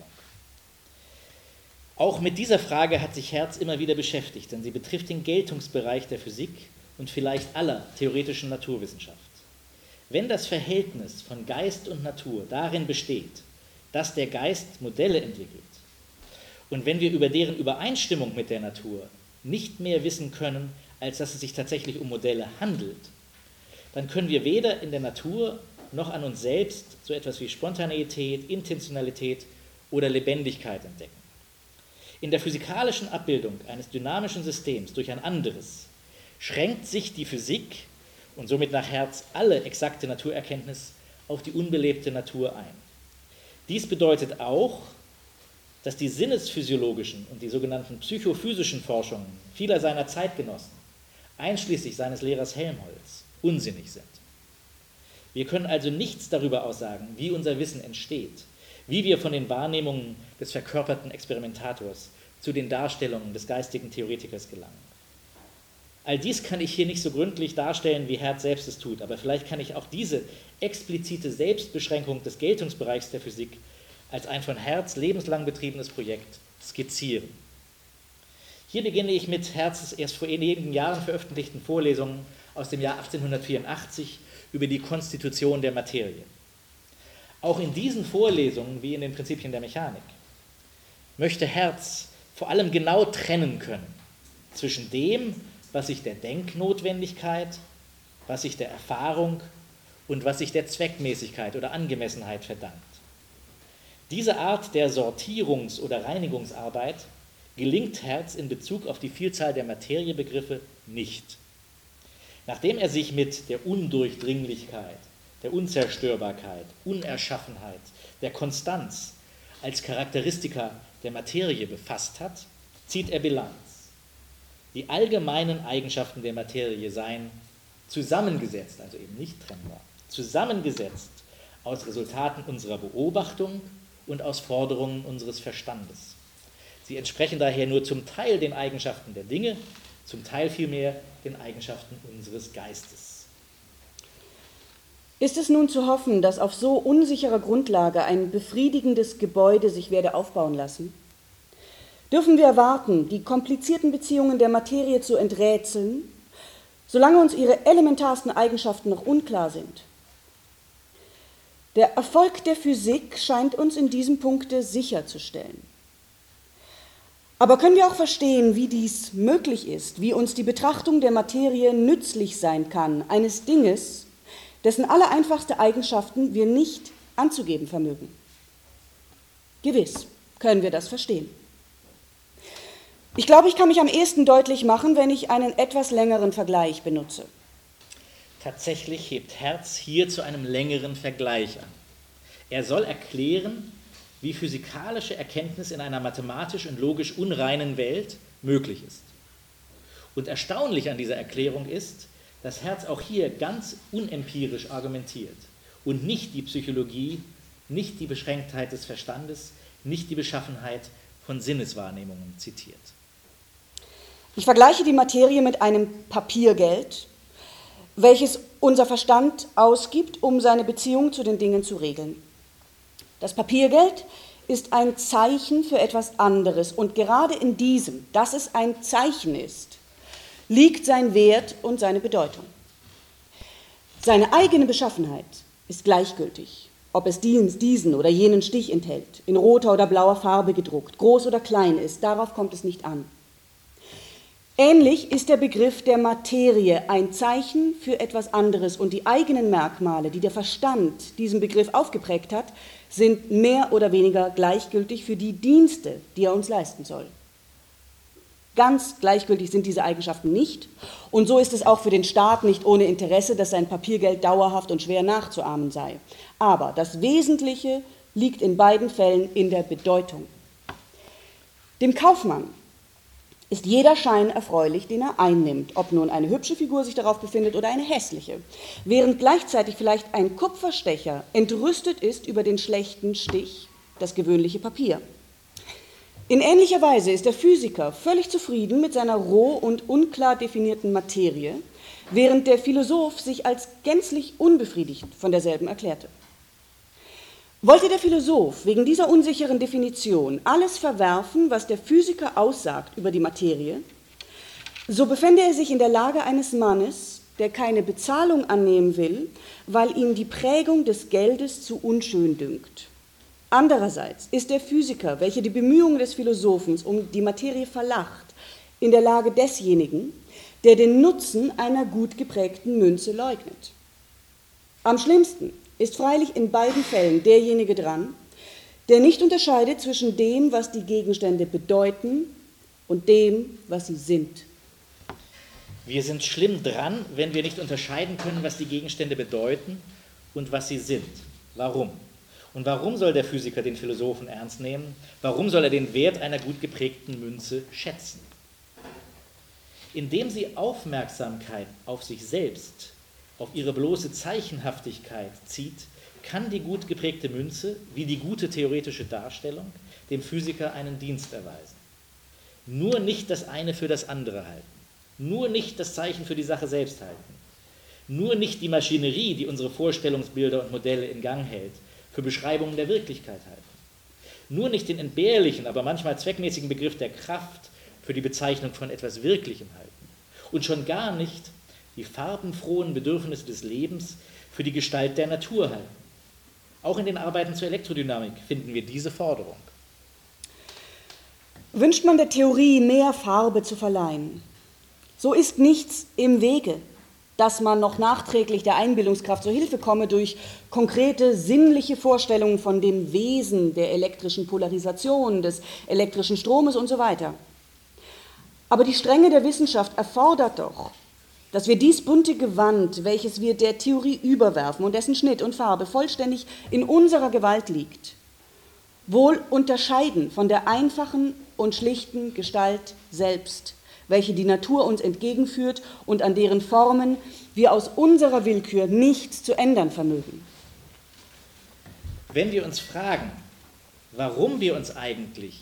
[SPEAKER 1] Auch mit dieser Frage hat sich Hertz immer wieder beschäftigt, denn sie betrifft den Geltungsbereich der Physik und vielleicht aller theoretischen Naturwissenschaft. Wenn das Verhältnis von Geist und Natur darin besteht, dass der Geist Modelle entwickelt und wenn wir über deren Übereinstimmung mit der Natur nicht mehr wissen können, als dass es sich tatsächlich um Modelle handelt, dann können wir weder in der Natur noch an uns selbst so etwas wie Spontaneität, Intentionalität oder Lebendigkeit entdecken. In der physikalischen Abbildung eines dynamischen Systems durch ein anderes schränkt sich die Physik und somit nach Hertz alle exakte Naturerkenntnis auf die unbelebte Natur ein. Dies bedeutet auch, dass die sinnesphysiologischen und die sogenannten psychophysischen Forschungen vieler seiner Zeitgenossen, einschließlich seines Lehrers Helmholtz, unsinnig sind. Wir können also nichts darüber aussagen, wie unser Wissen entsteht, wie wir von den Wahrnehmungen des verkörperten Experimentators zu den Darstellungen des geistigen Theoretikers gelangen. All dies kann ich hier nicht so gründlich darstellen, wie Hertz selbst es tut, aber vielleicht kann ich auch diese explizite Selbstbeschränkung des Geltungsbereichs der Physik als ein von Hertz lebenslang betriebenes Projekt skizzieren. Hier beginne ich mit Herzs erst vor einigen Jahren veröffentlichten Vorlesungen aus dem Jahr achtzehnhundertvierundachtzig über die Konstitution der Materie. Auch in diesen Vorlesungen, wie in den Prinzipien der Mechanik, möchte Hertz vor allem genau trennen können zwischen dem, was sich der Denknotwendigkeit, was sich der Erfahrung und was sich der Zweckmäßigkeit oder Angemessenheit verdankt. Diese Art der Sortierungs- oder Reinigungsarbeit gelingt Hertz in Bezug auf die Vielzahl der Materiebegriffe nicht. Nachdem er sich mit der Undurchdringlichkeit, der Unzerstörbarkeit, Unerschaffenheit, der Konstanz als Charakteristika der Materie befasst hat, zieht er Bilanz. Die allgemeinen Eigenschaften der Materie seien zusammengesetzt, also eben nicht trennbar, zusammengesetzt aus Resultaten unserer Beobachtung und aus Forderungen unseres Verstandes. Sie entsprechen daher nur zum Teil den Eigenschaften der Dinge, zum Teil vielmehr den Eigenschaften unseres Geistes.
[SPEAKER 2] Ist es nun zu hoffen, dass auf so unsicherer Grundlage ein befriedigendes Gebäude sich werde aufbauen lassen? Dürfen wir erwarten, die komplizierten Beziehungen der Materie zu enträtseln, solange uns ihre elementarsten Eigenschaften noch unklar sind? Der Erfolg der Physik scheint uns in diesem Punkte sicherzustellen. Aber können wir auch verstehen, wie dies möglich ist, wie uns die Betrachtung der Materie nützlich sein kann, eines Dinges, dessen allereinfachste Eigenschaften wir nicht anzugeben vermögen? Gewiss können wir das verstehen. Ich glaube, ich kann mich am ehesten deutlich machen, wenn ich einen etwas längeren Vergleich benutze.
[SPEAKER 1] Tatsächlich hebt Hertz hier zu einem längeren Vergleich an. Er soll erklären, wie physikalische Erkenntnis in einer mathematisch und logisch unreinen Welt möglich ist. Und erstaunlich an dieser Erklärung ist, dass Hertz auch hier ganz unempirisch argumentiert und nicht die Psychologie, nicht die Beschränktheit des Verstandes, nicht die Beschaffenheit von Sinneswahrnehmungen zitiert.
[SPEAKER 2] Ich vergleiche die Materie mit einem Papiergeld, welches unser Verstand ausgibt, um seine Beziehung zu den Dingen zu regeln. Das Papiergeld ist ein Zeichen für etwas anderes und gerade in diesem, dass es ein Zeichen ist, liegt sein Wert und seine Bedeutung. Seine eigene Beschaffenheit ist gleichgültig, ob es diesen oder jenen Stich enthält, in roter oder blauer Farbe gedruckt, groß oder klein ist, darauf kommt es nicht an. Ähnlich ist der Begriff der Materie ein Zeichen für etwas anderes und die eigenen Merkmale, die der Verstand diesem Begriff aufgeprägt hat, sind mehr oder weniger gleichgültig für die Dienste, die er uns leisten soll. Ganz gleichgültig sind diese Eigenschaften nicht und so ist es auch für den Staat nicht ohne Interesse, dass sein Papiergeld dauerhaft und schwer nachzuahmen sei. Aber das Wesentliche liegt in beiden Fällen in der Bedeutung. Dem Kaufmann ist jeder Schein erfreulich, den er einnimmt, ob nun eine hübsche Figur sich darauf befindet oder eine hässliche, während gleichzeitig vielleicht ein Kupferstecher entrüstet ist über den schlechten Stich, das gewöhnliche Papier. In ähnlicher Weise ist der Physiker völlig zufrieden mit seiner roh und unklar definierten Materie, während der Philosoph sich als gänzlich unbefriedigt von derselben erklärte. Wollte der Philosoph wegen dieser unsicheren Definition alles verwerfen, was der Physiker aussagt über die Materie, so befände er sich in der Lage eines Mannes, der keine Bezahlung annehmen will, weil ihm die Prägung des Geldes zu unschön dünkt. Andererseits ist der Physiker, welcher die Bemühungen des Philosophen um die Materie verlacht, in der Lage desjenigen, der den Nutzen einer gut geprägten Münze leugnet. Am schlimmsten ist freilich in beiden Fällen derjenige dran, der nicht unterscheidet zwischen dem, was die Gegenstände bedeuten, und dem, was sie sind.
[SPEAKER 1] Wir sind schlimm dran, wenn wir nicht unterscheiden können, was die Gegenstände bedeuten und was sie sind. Warum? Und warum soll der Physiker den Philosophen ernst nehmen? Warum soll er den Wert einer gut geprägten Münze schätzen? Indem sie Aufmerksamkeit auf sich selbst, auf ihre bloße Zeichenhaftigkeit zieht, kann die gut geprägte Münze, wie die gute theoretische Darstellung, dem Physiker einen Dienst erweisen. Nur nicht das eine für das andere halten, nur nicht das Zeichen für die Sache selbst halten, nur nicht die Maschinerie, die unsere Vorstellungsbilder und Modelle in Gang hält, für Beschreibungen der Wirklichkeit halten, nur nicht den entbehrlichen, aber manchmal zweckmäßigen Begriff der Kraft für die Bezeichnung von etwas Wirklichem halten und schon gar nicht die farbenfrohen Bedürfnisse des Lebens für die Gestalt der Natur halten. Auch in den Arbeiten zur Elektrodynamik finden wir diese Forderung.
[SPEAKER 2] Wünscht man der Theorie mehr Farbe zu verleihen, so ist nichts im Wege, dass man noch nachträglich der Einbildungskraft zur Hilfe komme durch konkrete sinnliche Vorstellungen von dem Wesen der elektrischen Polarisation, des elektrischen Stromes und so weiter. Aber die Strenge der Wissenschaft erfordert doch, dass wir dies bunte Gewand, welches wir der Theorie überwerfen und dessen Schnitt und Farbe vollständig in unserer Gewalt liegt, wohl unterscheiden von der einfachen und schlichten Gestalt selbst, welche die Natur uns entgegenführt und an deren Formen wir aus unserer Willkür nichts zu ändern vermögen.
[SPEAKER 1] Wenn wir uns fragen, warum wir uns eigentlich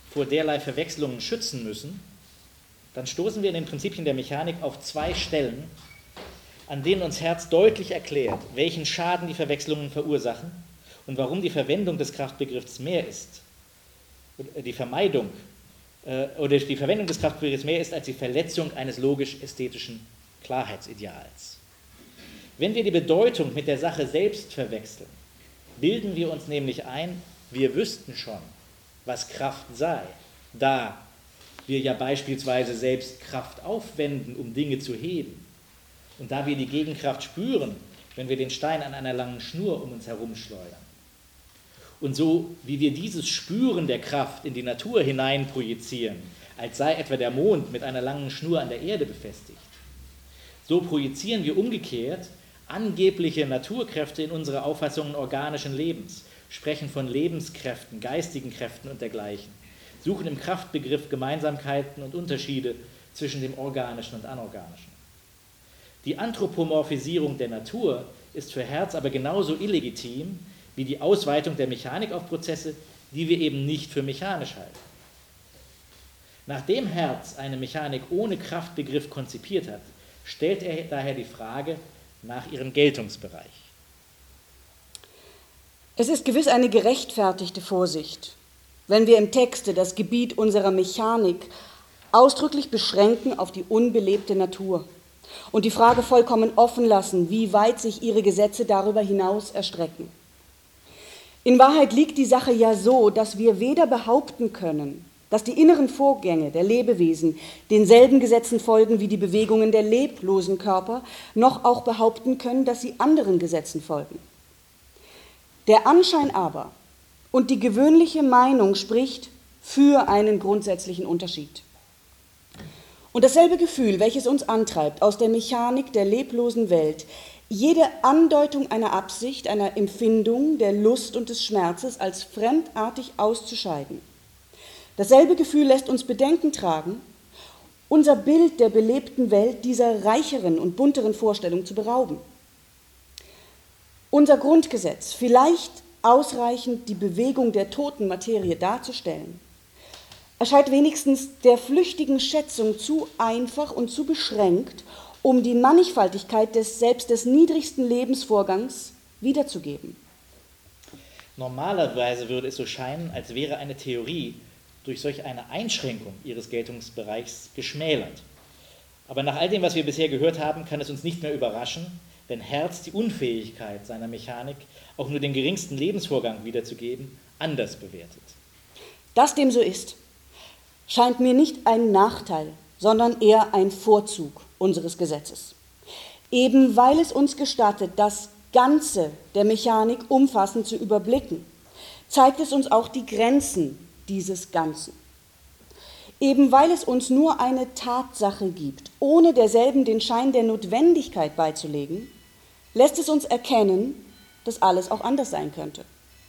[SPEAKER 1] vor derlei Verwechslungen schützen müssen, dann stoßen wir in den Prinzipien der Mechanik auf zwei Stellen, an denen uns Hertz deutlich erklärt, welchen Schaden die Verwechslungen verursachen und warum die Verwendung des Kraftbegriffs mehr ist, die Vermeidung äh, oder die Verwendung des Kraftbegriffs mehr ist als die Verletzung eines logisch-ästhetischen Klarheitsideals. Wenn wir die Bedeutung mit der Sache selbst verwechseln, bilden wir uns nämlich ein, wir wüssten schon, was Kraft sei, da wir ja beispielsweise selbst Kraft aufwenden, um Dinge zu heben. Und da wir die Gegenkraft spüren, wenn wir den Stein an einer langen Schnur um uns herum schleudern. Und so wie wir dieses Spüren der Kraft in die Natur hinein projizieren, als sei etwa der Mond mit einer langen Schnur an der Erde befestigt, so projizieren wir umgekehrt angebliche Naturkräfte in unsere Auffassungen organischen Lebens, sprechen von Lebenskräften, geistigen Kräften und dergleichen, suchen im Kraftbegriff Gemeinsamkeiten und Unterschiede zwischen dem Organischen und Anorganischen. Die Anthropomorphisierung der Natur ist für Hertz aber genauso illegitim wie die Ausweitung der Mechanik auf Prozesse, die wir eben nicht für mechanisch halten. Nachdem Hertz eine Mechanik ohne Kraftbegriff konzipiert hat, stellt er daher die Frage nach ihrem Geltungsbereich.
[SPEAKER 2] Es ist gewiss eine gerechtfertigte Vorsicht, wenn wir im Texte das Gebiet unserer Mechanik ausdrücklich beschränken auf die unbelebte Natur und die Frage vollkommen offen lassen, wie weit sich ihre Gesetze darüber hinaus erstrecken. In Wahrheit liegt die Sache ja so, dass wir weder behaupten können, dass die inneren Vorgänge der Lebewesen denselben Gesetzen folgen wie die Bewegungen der leblosen Körper, noch auch behaupten können, dass sie anderen Gesetzen folgen. Der Anschein aber und die gewöhnliche Meinung spricht für einen grundsätzlichen Unterschied. Und dasselbe Gefühl, welches uns antreibt, aus der Mechanik der leblosen Welt jede Andeutung einer Absicht, einer Empfindung der Lust und des Schmerzes als fremdartig auszuscheiden. Dasselbe Gefühl lässt uns Bedenken tragen, unser Bild der belebten Welt dieser reicheren und bunteren Vorstellung zu berauben. Unser Grundgesetz, vielleicht ausreichend die Bewegung der toten Materie darzustellen, erscheint wenigstens der flüchtigen Schätzung zu einfach und zu beschränkt, um die Mannigfaltigkeit des selbst des niedrigsten Lebensvorgangs wiederzugeben.
[SPEAKER 1] Normalerweise würde es so scheinen, als wäre eine Theorie durch solch eine Einschränkung ihres Geltungsbereichs geschmälert. Aber nach all dem, was wir bisher gehört haben, kann es uns nicht mehr überraschen, wenn Hertz die Unfähigkeit seiner Mechanik, auch nur den geringsten Lebensvorgang wiederzugeben, anders bewertet.
[SPEAKER 2] Dass dem so ist, scheint mir nicht ein Nachteil, sondern eher ein Vorzug unseres Gesetzes. Eben weil es uns gestattet, das Ganze der Mechanik umfassend zu überblicken, zeigt es uns auch die Grenzen dieses Ganzen. Eben weil es uns nur eine Tatsache gibt, ohne derselben den Schein der Notwendigkeit beizulegen, lässt es uns erkennen, dass alles auch anders sein könnte.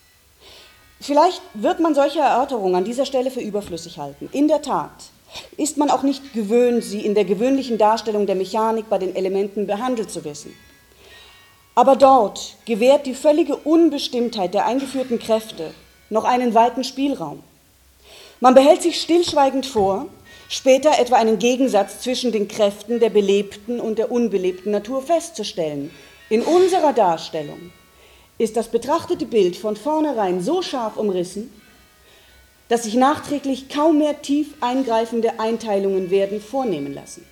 [SPEAKER 2] Vielleicht wird man solche Erörterungen an dieser Stelle für überflüssig halten. In der Tat ist man auch nicht gewöhnt, sie in der gewöhnlichen Darstellung der Mechanik bei den Elementen behandelt zu wissen. Aber dort gewährt die völlige Unbestimmtheit der eingeführten Kräfte noch einen weiten Spielraum. Man behält sich stillschweigend vor, später etwa einen Gegensatz zwischen den Kräften der belebten und der unbelebten Natur festzustellen. In unserer Darstellung ist das betrachtete Bild von vornherein so scharf umrissen, dass sich nachträglich kaum mehr tief eingreifende Einteilungen werden vornehmen lassen.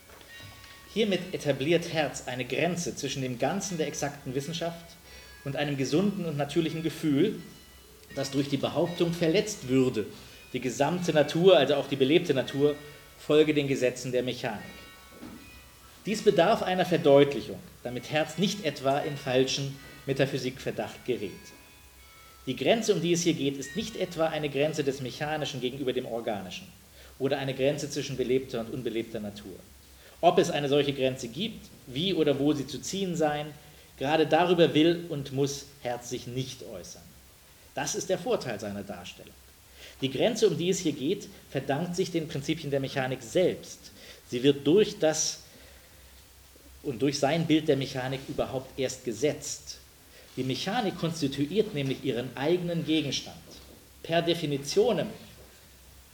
[SPEAKER 1] Hiermit etabliert Hertz eine Grenze zwischen dem Ganzen der exakten Wissenschaft und einem gesunden und natürlichen Gefühl, das durch die Behauptung verletzt würde, die gesamte Natur, also auch die belebte Natur, folge den Gesetzen der Mechanik. Dies bedarf einer Verdeutlichung, damit Hertz nicht etwa in falschen Metaphysikverdacht gerät. Die Grenze, um die es hier geht, ist nicht etwa eine Grenze des Mechanischen gegenüber dem Organischen oder eine Grenze zwischen belebter und unbelebter Natur. Ob es eine solche Grenze gibt, wie oder wo sie zu ziehen sein, gerade darüber will und muss Hertz sich nicht äußern. Das ist der Vorteil seiner Darstellung. Die Grenze, um die es hier geht, verdankt sich den Prinzipien der Mechanik selbst. Sie wird durch das und durch sein Bild der Mechanik überhaupt erst gesetzt. Die Mechanik konstituiert nämlich ihren eigenen Gegenstand. Per Definitionem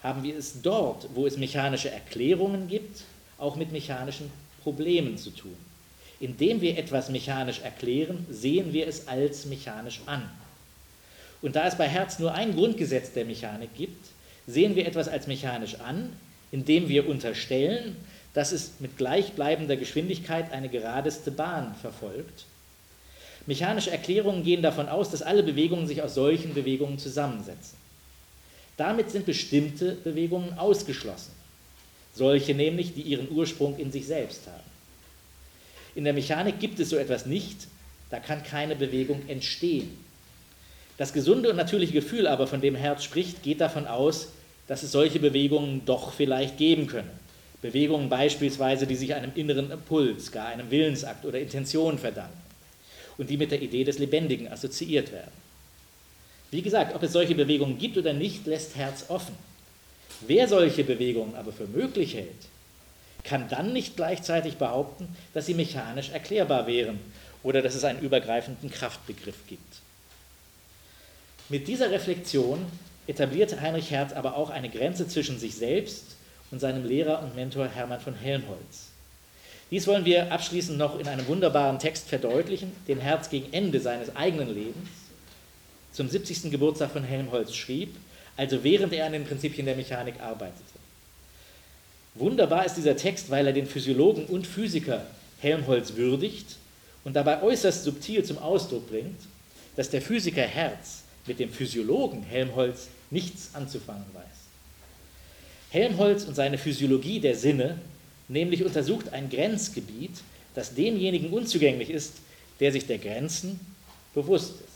[SPEAKER 1] haben wir es dort, wo es mechanische Erklärungen gibt, auch mit mechanischen Problemen zu tun. Indem wir etwas mechanisch erklären, sehen wir es als mechanisch an. Und da es bei Hertz nur ein Grundgesetz der Mechanik gibt, sehen wir etwas als mechanisch an, indem wir unterstellen, dass es mit gleichbleibender Geschwindigkeit eine geradeste Bahn verfolgt. Mechanische Erklärungen gehen davon aus, dass alle Bewegungen sich aus solchen Bewegungen zusammensetzen. Damit sind bestimmte Bewegungen ausgeschlossen, solche nämlich, die ihren Ursprung in sich selbst haben. In der Mechanik gibt es so etwas nicht, da kann keine Bewegung entstehen. Das gesunde und natürliche Gefühl aber, von dem Hertz spricht, geht davon aus, dass es solche Bewegungen doch vielleicht geben können. Bewegungen beispielsweise, die sich einem inneren Impuls, gar einem Willensakt oder Intention verdanken und die mit der Idee des Lebendigen assoziiert werden. Wie gesagt, ob es solche Bewegungen gibt oder nicht, lässt Hertz offen. Wer solche Bewegungen aber für möglich hält, kann dann nicht gleichzeitig behaupten, dass sie mechanisch erklärbar wären oder dass es einen übergreifenden Kraftbegriff gibt. Mit dieser Reflexion etablierte Heinrich Hertz aber auch eine Grenze zwischen sich selbst und seinem Lehrer und Mentor Hermann von Helmholtz. Dies wollen wir abschließend noch in einem wunderbaren Text verdeutlichen, den Hertz gegen Ende seines eigenen Lebens zum siebzigsten Geburtstag von Helmholtz schrieb, also während er an den Prinzipien der Mechanik arbeitete. Wunderbar ist dieser Text, weil er den Physiologen und Physiker Helmholtz würdigt und dabei äußerst subtil zum Ausdruck bringt, dass der Physiker Hertz mit dem Physiologen Helmholtz nichts anzufangen weiß. Helmholtz und seine Physiologie der Sinne nämlich untersucht ein Grenzgebiet, das demjenigen unzugänglich ist, der sich der Grenzen bewusst ist.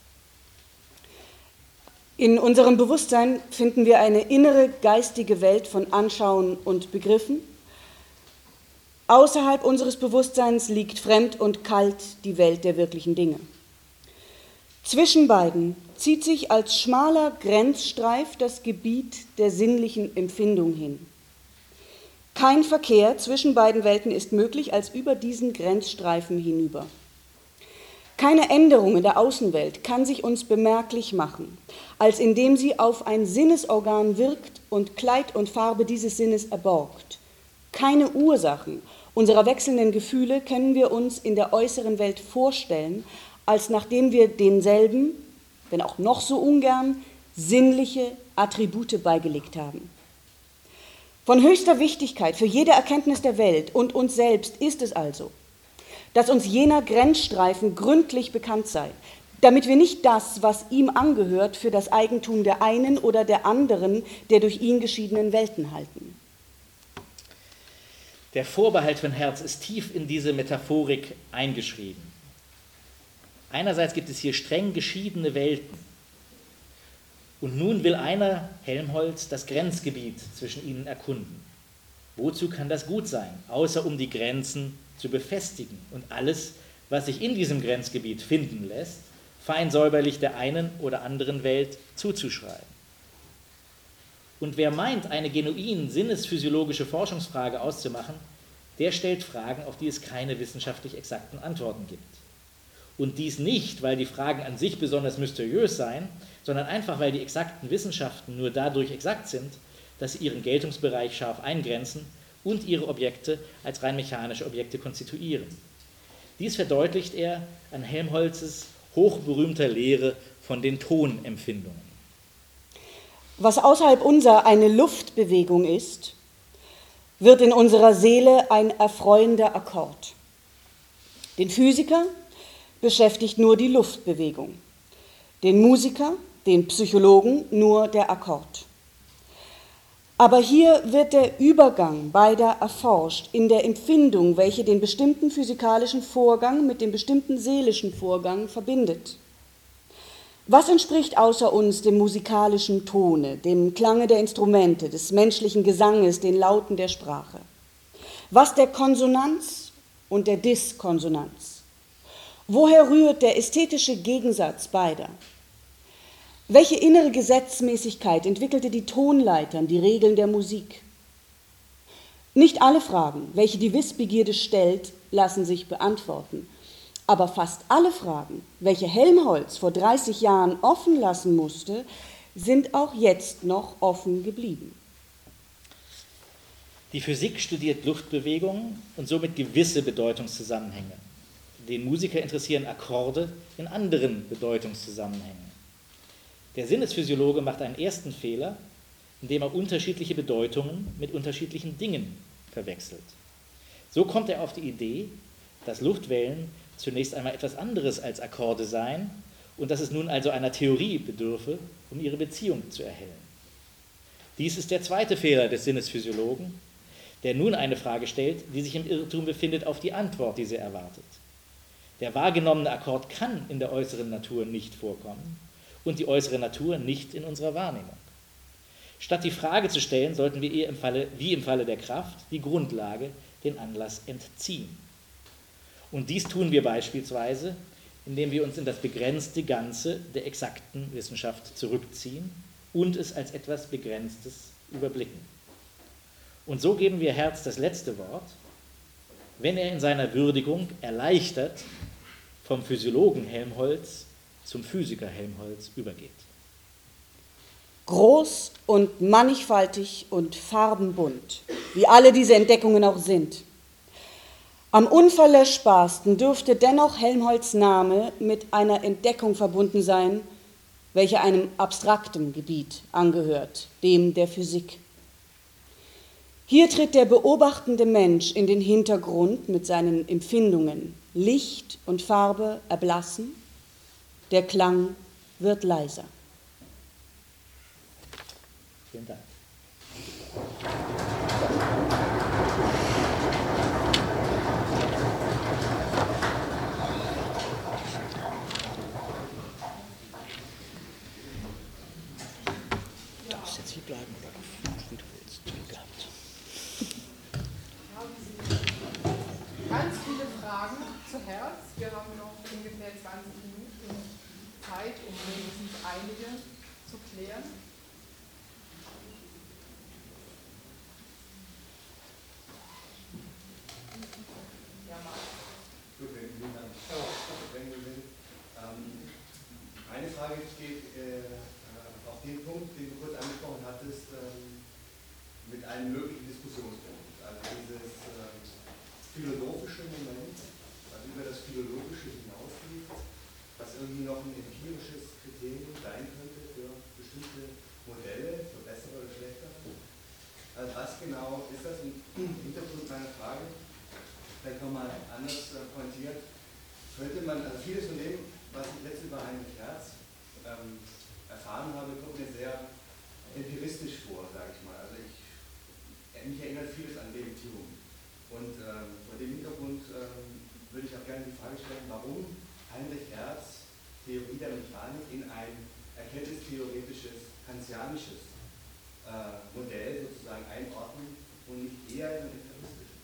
[SPEAKER 2] In unserem Bewusstsein finden wir eine innere geistige Welt von Anschauen und Begriffen. Außerhalb unseres Bewusstseins liegt fremd und kalt die Welt der wirklichen Dinge. Zwischen beiden zieht sich als schmaler Grenzstreif das Gebiet der sinnlichen Empfindung hin. Kein Verkehr zwischen beiden Welten ist möglich als über diesen Grenzstreifen hinüber. Keine Änderung in der Außenwelt kann sich uns bemerklich machen, als indem sie auf ein Sinnesorgan wirkt und Kleid und Farbe dieses Sinnes erborgt. Keine Ursachen unserer wechselnden Gefühle können wir uns in der äußeren Welt vorstellen, als nachdem wir denselben, wenn auch noch so ungern, sinnliche Attribute beigelegt haben. Von höchster Wichtigkeit für jede Erkenntnis der Welt und uns selbst ist es also, dass uns jener Grenzstreifen gründlich bekannt sei, damit wir nicht das, was ihm angehört, für das Eigentum der einen oder der anderen der durch ihn geschiedenen Welten halten.
[SPEAKER 1] Der Vorbehalt von Hertz ist tief in diese Metaphorik eingeschrieben. Einerseits gibt es hier streng geschiedene Welten. Und nun will einer, Helmholtz, das Grenzgebiet zwischen ihnen erkunden. Wozu kann das gut sein, außer um die Grenzen zu befestigen und alles, was sich in diesem Grenzgebiet finden lässt, fein säuberlich der einen oder anderen Welt zuzuschreiben? Und wer meint, eine genuin sinnesphysiologische Forschungsfrage auszumachen, der stellt Fragen, auf die es keine wissenschaftlich exakten Antworten gibt. Und dies nicht, weil die Fragen an sich besonders mysteriös seien, sondern einfach, weil die exakten Wissenschaften nur dadurch exakt sind, dass sie ihren Geltungsbereich scharf eingrenzen und ihre Objekte als rein mechanische Objekte konstituieren. Dies verdeutlicht er an Helmholtzes hochberühmter Lehre von den Tonempfindungen.
[SPEAKER 2] Was außerhalb unser eine Luftbewegung ist, wird in unserer Seele ein erfreuender Akkord. Den Physiker beschäftigt nur die Luftbewegung, den Musiker, den Psychologen nur der Akkord. Aber hier wird der Übergang beider erforscht in der Empfindung, welche den bestimmten physikalischen Vorgang mit dem bestimmten seelischen Vorgang verbindet. Was entspricht außer uns dem musikalischen Tone, dem Klange der Instrumente, des menschlichen Gesanges, den Lauten der Sprache? Was der Konsonanz und der Diskonsonanz? Woher rührt der ästhetische Gegensatz beider? Welche innere Gesetzmäßigkeit entwickelte die Tonleitern, die Regeln der Musik? Nicht alle Fragen, welche die Wissbegierde stellt, lassen sich beantworten. Aber fast alle Fragen, welche Helmholtz vor dreißig Jahren offen lassen musste, sind auch jetzt noch offen geblieben.
[SPEAKER 1] Die Physik studiert Luftbewegungen und somit gewisse Bedeutungszusammenhänge. Den Musiker interessieren Akkorde in anderen Bedeutungszusammenhängen. Der Sinnesphysiologe macht einen ersten Fehler, indem er unterschiedliche Bedeutungen mit unterschiedlichen Dingen verwechselt. So kommt er auf die Idee, dass Luftwellen zunächst einmal etwas anderes als Akkorde seien und dass es nun also einer Theorie bedürfe, um ihre Beziehung zu erhellen. Dies ist der zweite Fehler des Sinnesphysiologen, der nun eine Frage stellt, die sich im Irrtum befindet auf die Antwort, die sie erwartet. Der wahrgenommene Akkord kann in der äußeren Natur nicht vorkommen und die äußere Natur nicht in unserer Wahrnehmung. Statt die Frage zu stellen, sollten wir ihr im Falle, wie im Falle der Kraft, die Grundlage, den Anlass entziehen. Und dies tun wir beispielsweise, indem wir uns in das begrenzte Ganze der exakten Wissenschaft zurückziehen und es als etwas Begrenztes überblicken. Und so geben wir Hertz das letzte Wort, wenn er in seiner Würdigung erleichtert vom Physiologen Helmholtz zum Physiker Helmholtz übergeht.
[SPEAKER 2] Groß und mannigfaltig und farbenbunt, wie alle diese Entdeckungen auch sind. Am unverlöschbarsten dürfte dennoch Helmholtz' Name mit einer Entdeckung verbunden sein, welche einem abstrakten Gebiet angehört, dem der Physik. Hier tritt der beobachtende Mensch in den Hintergrund mit seinen Empfindungen. Licht und Farbe erblassen, der Klang wird leiser.
[SPEAKER 1] Vielen Dank.
[SPEAKER 3] Du darfst jetzt hier bleiben oder wie du willst. Wie gehabt.
[SPEAKER 4] Haben Sie ganz viele Fragen zu Hertz? Wir haben noch ungefähr zwanzig Minuten Zeit, um mindestens einige zu klären. Ja, Marc.
[SPEAKER 5] Gut, wenn du dann wenn du willst. Ähm, eine Frage geht äh, auf den Punkt, den du kurz angesprochen hattest, ähm, mit einem möglichen Diskussionspunkt. Also dieses äh, philosophische Moment, was über das Philologische hinausgeht, was irgendwie noch ein empirisches Kriterium sein könnte für bestimmte Modelle, für bessere oder schlechtere. Also was genau ist das? Im Hintergrund meiner Frage, vielleicht nochmal anders äh, pointiert, könnte man, also vieles von dem, was ich letztens bei Heinrich Hertz ähm, erfahren habe, kommt mir sehr empiristisch vor, sage ich mal. Also ich, mich erinnert vieles an David Hume. Und ähm, vor dem Hintergrund ähm, würde ich auch gerne die Frage stellen, warum Heinrich Hertz Theorie der Mechanik in ein erkenntnistheoretisches, kantianisches äh, Modell sozusagen einordnen und nicht eher in ein empiristisches.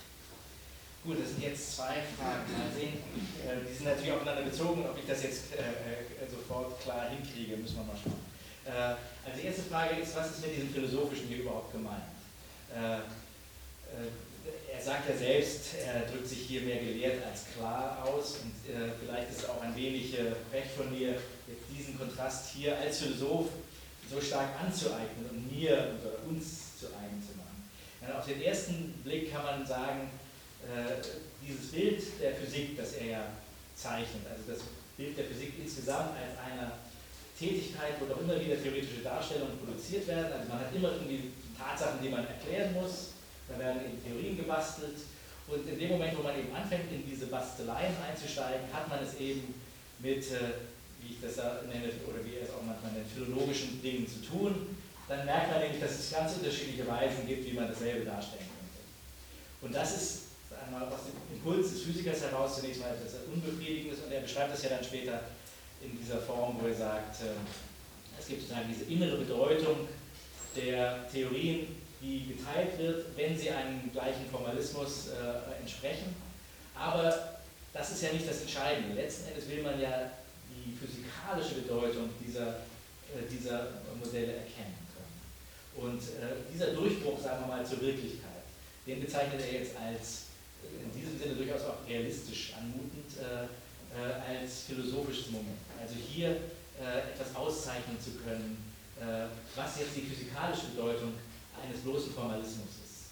[SPEAKER 1] Gut, das sind jetzt zwei Fragen. Mal sehen, äh, die sind natürlich aufeinander bezogen. Ob ich das jetzt äh, sofort klar hinkriege, müssen wir mal schauen. Äh, also die erste Frage ist, was ist mit diesem Philosophischen hier überhaupt gemeint? Äh, äh, er sagt ja selbst, er drückt sich hier mehr gelehrt als klar aus und äh, vielleicht ist es auch ein wenig äh, recht von mir, jetzt diesen Kontrast hier als Philosoph so stark anzueignen und mir oder uns zu eigen zu machen. Ja, auf den ersten Blick kann man sagen, äh, dieses Bild der Physik, das er ja zeichnet, also das Bild der Physik insgesamt als einer Tätigkeit, wo doch immer wieder theoretische Darstellungen produziert werden, also man hat immer irgendwie Tatsachen, die man erklären muss, da werden eben Theorien gebastelt und in dem Moment, wo man eben anfängt, in diese Basteleien einzusteigen, hat man es eben mit, äh, wie ich das nenne, oder wie er es auch manchmal nennt, philologischen Dingen zu tun. Dann merkt man nämlich, dass es ganz unterschiedliche Weisen gibt, wie man dasselbe darstellen könnte. Und das ist einmal aus dem Impuls des Physikers heraus zunächst mal etwas Unbefriedigendes und er beschreibt das ja dann später in dieser Form, wo er sagt, äh, es gibt sozusagen diese innere Bedeutung der Theorien, die geteilt wird, wenn sie einem gleichen Formalismus äh, entsprechen. Aber das ist ja nicht das Entscheidende. Letzten Endes will man ja die physikalische Bedeutung dieser, äh, dieser Modelle erkennen können. Und äh, dieser Durchbruch, sagen wir mal, zur Wirklichkeit, den bezeichnet er jetzt als in diesem Sinne durchaus auch realistisch anmutend, äh, äh, als philosophisches Moment. Also hier äh, etwas auszeichnen zu können, äh, was jetzt die physikalische Bedeutung eines bloßen Formalismus ist.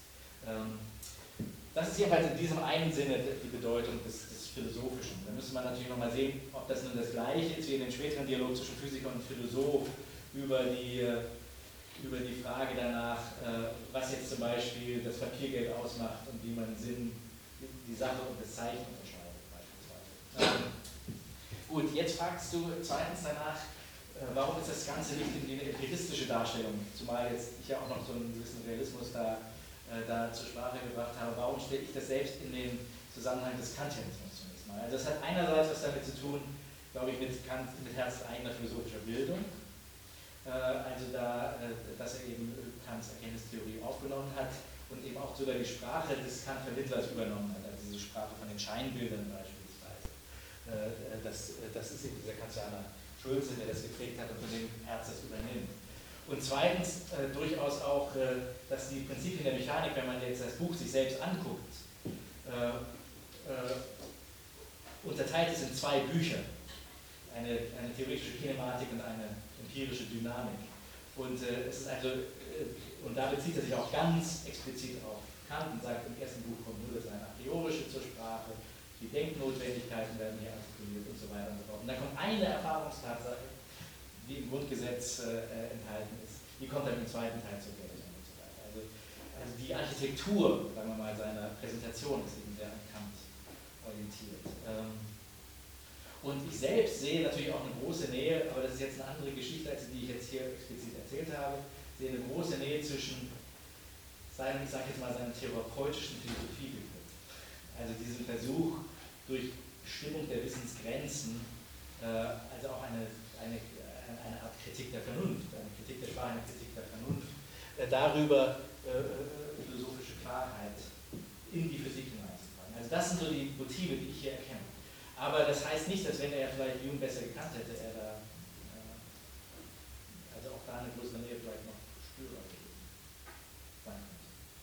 [SPEAKER 1] Ähm, das ist jedenfalls in diesem einen Sinne die Bedeutung des, des Philosophischen. Da müsste man natürlich nochmal sehen, ob das nun das Gleiche ist wie in den späteren Dialog zwischen Physiker und Philosoph über die, über die Frage danach, was jetzt zum Beispiel das Papiergeld ausmacht und wie man Sinn, die Sache und das Zeichen unterscheidet beispielsweise. Ähm, gut, jetzt fragst du zweitens danach, warum ist das Ganze nicht in die empiristische Darstellung, zumal jetzt ich ja auch noch so einen gewissen Realismus da, äh, da zur Sprache gebracht habe, warum stelle ich das selbst in den Zusammenhang des Kantianismus zunächst mal? Also das hat einerseits was damit zu tun, glaube ich, mit, Kant, mit Herz eigener philosophischer Bildung, äh, also da, äh, dass er eben Kants Erkenntnistheorie aufgenommen hat und eben auch sogar die Sprache des Kant-Vermittlers übernommen hat, also diese Sprache von den Scheinbildern beispielsweise. Äh, das, das ist eben dieser Kantianer Schulze, der das geprägt hat und von dem Herz das übernimmt. Und zweitens äh, durchaus auch, äh, dass die Prinzipien der Mechanik, wenn man jetzt das Buch sich selbst anguckt, äh, äh, unterteilt ist in zwei Bücher. Eine, eine theoretische Kinematik und eine empirische Dynamik. Und äh, es ist also, äh, und da bezieht er sich auch ganz explizit auf Kant und sagt, im ersten Buch kommt nur das eine a priorische zur Sprache, die Denknotwendigkeiten werden hier artikuliert und so weiter und so fort. Und dann kommt eine Erfahrungstatsache, die im Grundgesetz äh, enthalten ist, die kommt dann im zweiten Teil zur Geltung und so weiter. Also, also die Architektur, sagen wir mal, seiner Präsentation ist eben sehr an Kant orientiert. Ähm, und ich selbst sehe natürlich auch eine große Nähe, aber das ist jetzt eine andere Geschichte, als die ich jetzt hier explizit erzählt habe, sehe eine große Nähe zwischen seinem, ich sage jetzt mal, seinem therapeutischen Philosophiebegriff. Also diesen Versuch, durch Bestimmung der Wissensgrenzen, äh, also auch eine, eine, eine Art Kritik der Vernunft, eine Kritik der Sprache, eine Kritik der Vernunft, äh, darüber äh, philosophische Klarheit in die Physik hineinzutragen. Also das sind so die Motive, die ich hier erkenne. Aber das heißt nicht, dass wenn er vielleicht Hume besser gekannt hätte, er da, äh, also auch da eine größere Nähe vielleicht noch spürbar gewesen sein könnte.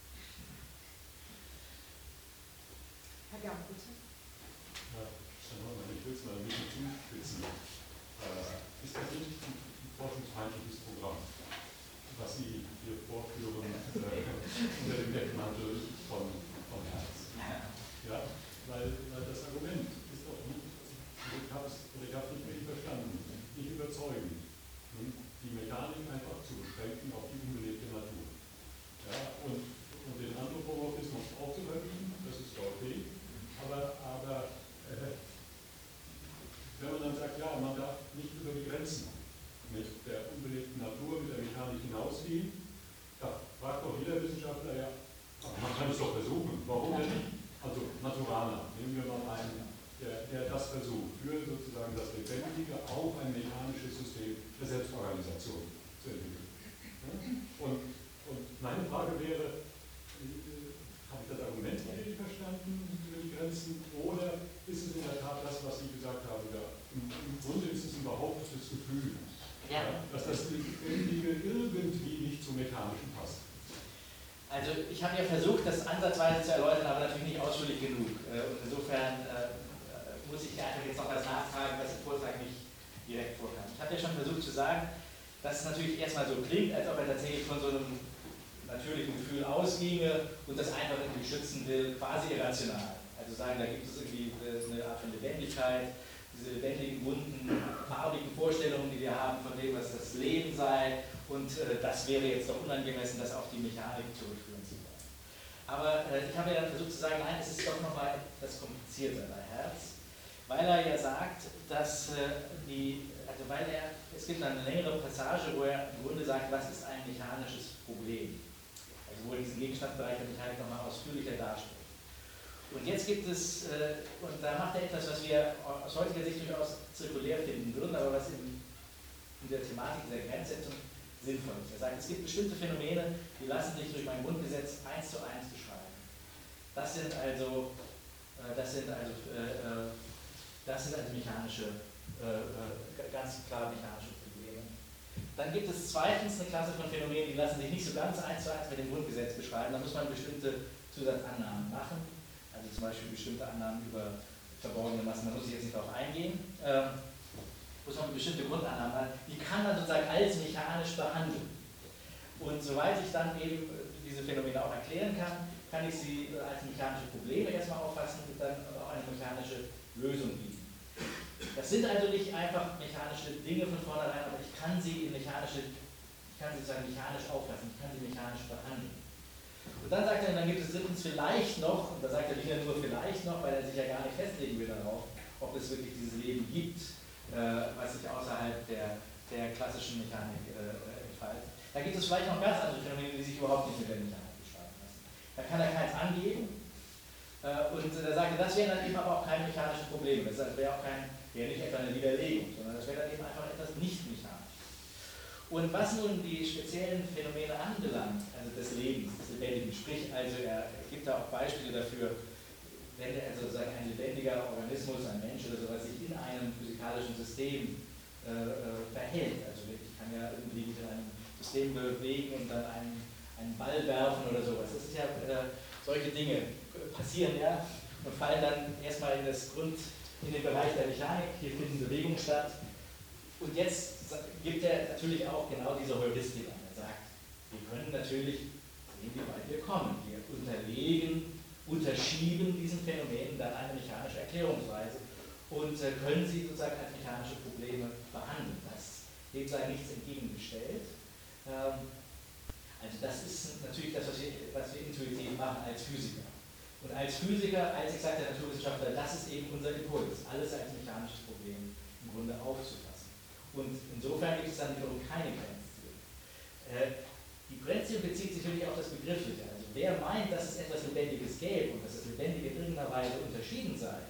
[SPEAKER 4] Herr Gern, bitte.
[SPEAKER 6] Ja, ich will es mal ein bisschen zuspitzen. Äh, ist das nicht ein forschungsfeindliches Programm, was Sie hier vorführen äh, unter dem Deckmantel von, von Herz? Ja, weil, weil das Argument ist doch nicht, ich habe es nicht richtig verstanden, nicht überzeugend, die Mechanik einfach zu beschränken auf die unbelebte Natur. Ja, und, und den Anthropomorphismus aufzuhören, das ist ja okay. Aber, aber äh, wenn man dann sagt, ja, man darf nicht über die Grenzen mit der unbelebten Natur, mit der Mechanik hinausgehen, da fragt doch jeder Wissenschaftler, ja, man kann es doch versuchen, warum denn nicht? Also Naturana, nehmen wir mal einen, der, der das versucht, für sozusagen das Lebendige auch ein mechanisches System der Selbstorganisation zu entwickeln. Ja? Und, und meine Frage wäre, habe ich das Argument richtig verstanden über die Grenzen, oder ist es in der Tat das, was Sie gesagt haben? Ja, im, im Grunde ist es ein behauptetes Gefühl, ja. Ja, dass das Lebendige irgendwie nicht zum Mechanischen passt.
[SPEAKER 1] Also ich habe ja versucht, das ansatzweise zu erläutern, aber natürlich nicht ausführlich genug. Und insofern äh, muss ich einfach jetzt noch was nachfragen, was im Vortrag nicht direkt vorkam. Ich habe ja schon versucht zu sagen, dass es natürlich erstmal so klingt, als ob er tatsächlich von so einem natürlichen Gefühl ausginge und das einfach irgendwie schützen will, quasi irrational. Also sagen, da gibt es irgendwie eine Art von Lebendigkeit, diese lebendigen, bunten, farbigen Vorstellungen, die wir haben von dem, was das Leben sei, und äh, das wäre jetzt doch unangemessen, das auf die Mechanik zurückführen zu wollen. Aber äh, ich habe ja dann versucht zu sagen, nein, es ist doch nochmal etwas komplizierter bei Hertz, weil er ja sagt, dass äh, die, also weil er, es gibt eine längere Passage, wo er im Grunde sagt, was ist ein mechanisches Problem? Also wo er diesen Gegenstandsbereich der Mechanik nochmal ausführlicher darstellt. Und jetzt gibt es, äh, und da macht er etwas, was wir aus heutiger Sicht durchaus zirkulär finden würden, aber was in, in der Thematik der Grenzsetzung sinnvoll ist. Er sagt, es gibt bestimmte Phänomene, die lassen sich durch mein Grundgesetz eins zu eins beschreiben. Das sind also, äh, das sind also, äh, das sind also mechanische, äh, ganz klar mechanische Probleme. Dann gibt es zweitens eine Klasse von Phänomenen, die lassen sich nicht so ganz eins zu eins mit dem Grundgesetz beschreiben. Da muss man bestimmte Zusatzannahmen machen. Also zum Beispiel bestimmte Annahmen über verborgene Massen, da muss ich jetzt nicht darauf eingehen, ähm, muss man bestimmte Grundannahmen haben, die kann man sozusagen als mechanisch behandeln. Und soweit ich dann eben diese Phänomene auch erklären kann, kann ich sie als mechanische Probleme erstmal auffassen und dann auch eine mechanische Lösung bieten. Das sind also nicht einfach mechanische Dinge von vornherein, aber ich kann sie in mechanische, ich kann sie sozusagen mechanisch auffassen, ich kann sie mechanisch behandeln. Und dann sagt er, dann gibt es drittens vielleicht noch, und da sagt er wieder nur vielleicht noch, weil er sich ja gar nicht festlegen will darauf, ob es wirklich dieses Leben gibt, äh, was sich außerhalb der, der klassischen Mechanik äh, entfaltet. Da gibt es vielleicht noch ganz andere Phänomene, die sich überhaupt nicht mit der Mechanik beschreiben lassen. Da kann er keins angeben. Äh, und da sagt er, das wären dann eben aber auch keine mechanischen Probleme. Das wäre auch kein, wäre nicht etwa eine Widerlegung, sondern das wäre dann eben einfach etwas nicht mechanisch. Und was nun die speziellen Phänomene anbelangt, also des Lebens, des Lebendigen, sprich, also er gibt da auch Beispiele dafür, wenn also sozusagen ein lebendiger Organismus, ein Mensch oder sowas sich in einem physikalischen System äh, verhält, also ich kann ja irgendwie in einem System bewegen und dann einen, einen Ball werfen oder sowas, das ist ja, äh, solche Dinge passieren ja und fallen dann erstmal in das Grund, in den Bereich der Mechanik, hier finden Bewegungen statt. Und jetzt gibt er natürlich auch genau diese Heuristik an. Er sagt, wir können natürlich sehen, wie weit wir kommen. Wir unterlegen, unterschieben diesen Phänomenen dann eine mechanische Erklärungsweise und äh, können sie sozusagen als mechanische Probleme behandeln. Das, dem sei nichts entgegengestellt. Ähm, also das ist natürlich das, was wir, was wir intuitiv machen als Physiker. Und als Physiker, als exakter Naturwissenschaftler, das ist eben unser Impuls, alles als mechanisches Problem im Grunde aufzufassen. Und insofern gibt es dann wiederum keine Grenzziehung. Äh, die Grenzziehung bezieht sich wirklich auf das Begriffliche. Also wer meint, dass es etwas Lebendiges gäbe und dass das Lebendige in irgendeiner Weise unterschieden sei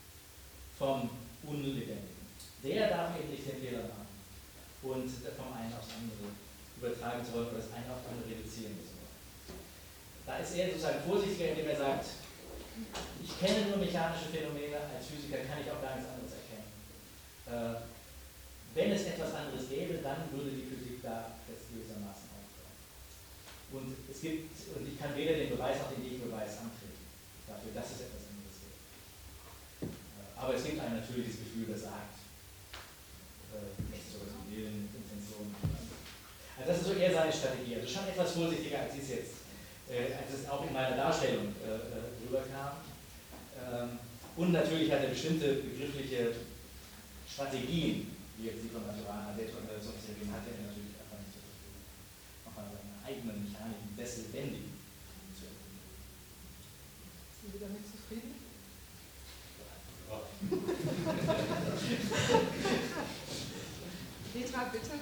[SPEAKER 1] vom Unlebendigen, der darf eben nicht den Fehler machen und vom einen aufs andere übertragen zu wollen oder das eine auf das andere reduzieren zu wollen. Da ist er sozusagen vorsichtiger, indem er sagt, ich kenne nur mechanische Phänomene, als Physiker kann ich auch gar nichts anderes erkennen. Äh, Wenn es etwas anderes gäbe, dann würde die Physik da jetzt gewissermaßen aufhören. Und es gibt, und ich kann weder den Beweis noch den Gegenbeweis antreten, dafür, dass es etwas anderes gibt. Aber es gibt ein natürliches Gefühl, das sagt, das ist sowas wie Willen, Intention. Also das ist so eher seine Strategie. Also schon etwas vorsichtiger, als es jetzt, als es auch in meiner Darstellung rüberkam. Und natürlich hat er bestimmte begriffliche Strategien, wie jetzt die von Maturana, Detonationstheorien, hat er natürlich einfach nicht zur Verfügung. Nochmal seine eigenen Mechaniken des Lebendigen zu entwickeln.
[SPEAKER 4] Sind Sie damit zufrieden?
[SPEAKER 6] Ja.
[SPEAKER 4] Petra, bitte.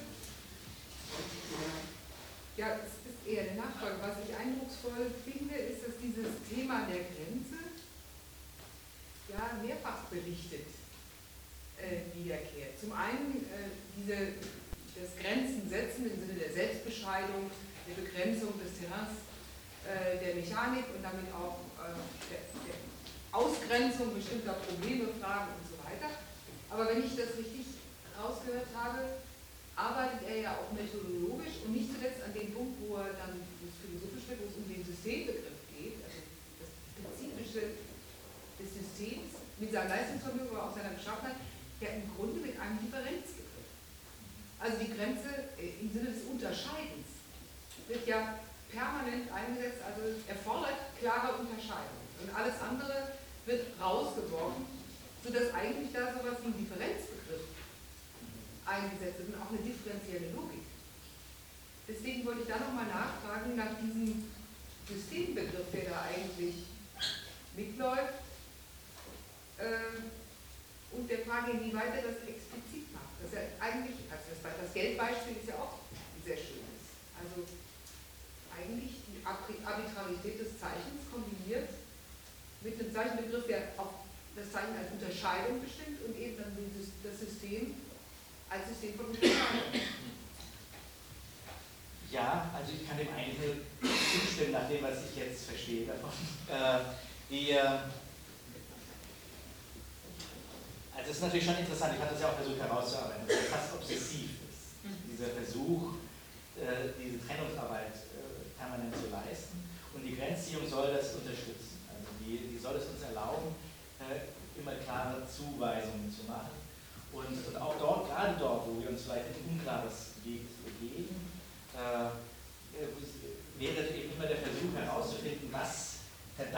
[SPEAKER 4] Ja, es ist eher der Nachfolger. Was ich eindrucksvoll finde, ist, dass dieses Thema der Grenze ja mehrfach berichtet wiederkehrt. Zum einen äh, diese, das Grenzen setzen im Sinne der Selbstbescheidung, der Begrenzung des Terrains, äh, der Mechanik und damit auch äh, der, der Ausgrenzung bestimmter Probleme, Fragen und so weiter. Aber wenn ich das richtig rausgehört habe, arbeitet er ja auch methodologisch und nicht zuletzt an dem Punkt, wo er dann das Philosophische, wo es um den Systembegriff geht, also das Spezifische des Systems mit seinem Leistungsvermögen, aber auch seiner Beschaffenheit, ja im Grunde mit einem Differenzbegriff. Also die Grenze im Sinne des Unterscheidens wird ja permanent eingesetzt, also erfordert klare Unterscheidung. Und alles andere wird rausgeworfen, sodass eigentlich da sowas wie ein Differenzbegriff eingesetzt wird und auch eine differenzielle Logik. Deswegen wollte ich da nochmal nachfragen nach diesem Systembegriff, der da eigentlich mitläuft. Ähm, Und der Frage, inwieweit er das explizit macht. Das ist ja eigentlich, also das, das Geldbeispiel ist ja auch sehr schönes. Also eigentlich die Arbitrarität des Zeichens kombiniert mit einem Zeichenbegriff, der auch das Zeichen als Unterscheidung bestimmt und eben dann das System als System von Unterscheidung.
[SPEAKER 1] Ja, also ich kann dem eigentlich nur zustimmen, nach dem, was ich jetzt verstehe davon. Äh, die, Also es ist natürlich schon interessant, ich habe das ja auch versucht herauszuarbeiten, dass es fast obsessiv ist, dieser Versuch, äh, diese Trennungsarbeit äh, permanent zu leisten. Und die Grenzziehung soll das unterstützen. Also die, die soll es uns erlauben, äh, immer klare Zuweisungen zu machen. Und, und auch dort, gerade dort, wo wir uns vielleicht in unklares Weg begeben, äh, wäre eben immer der Versuch herauszufinden, was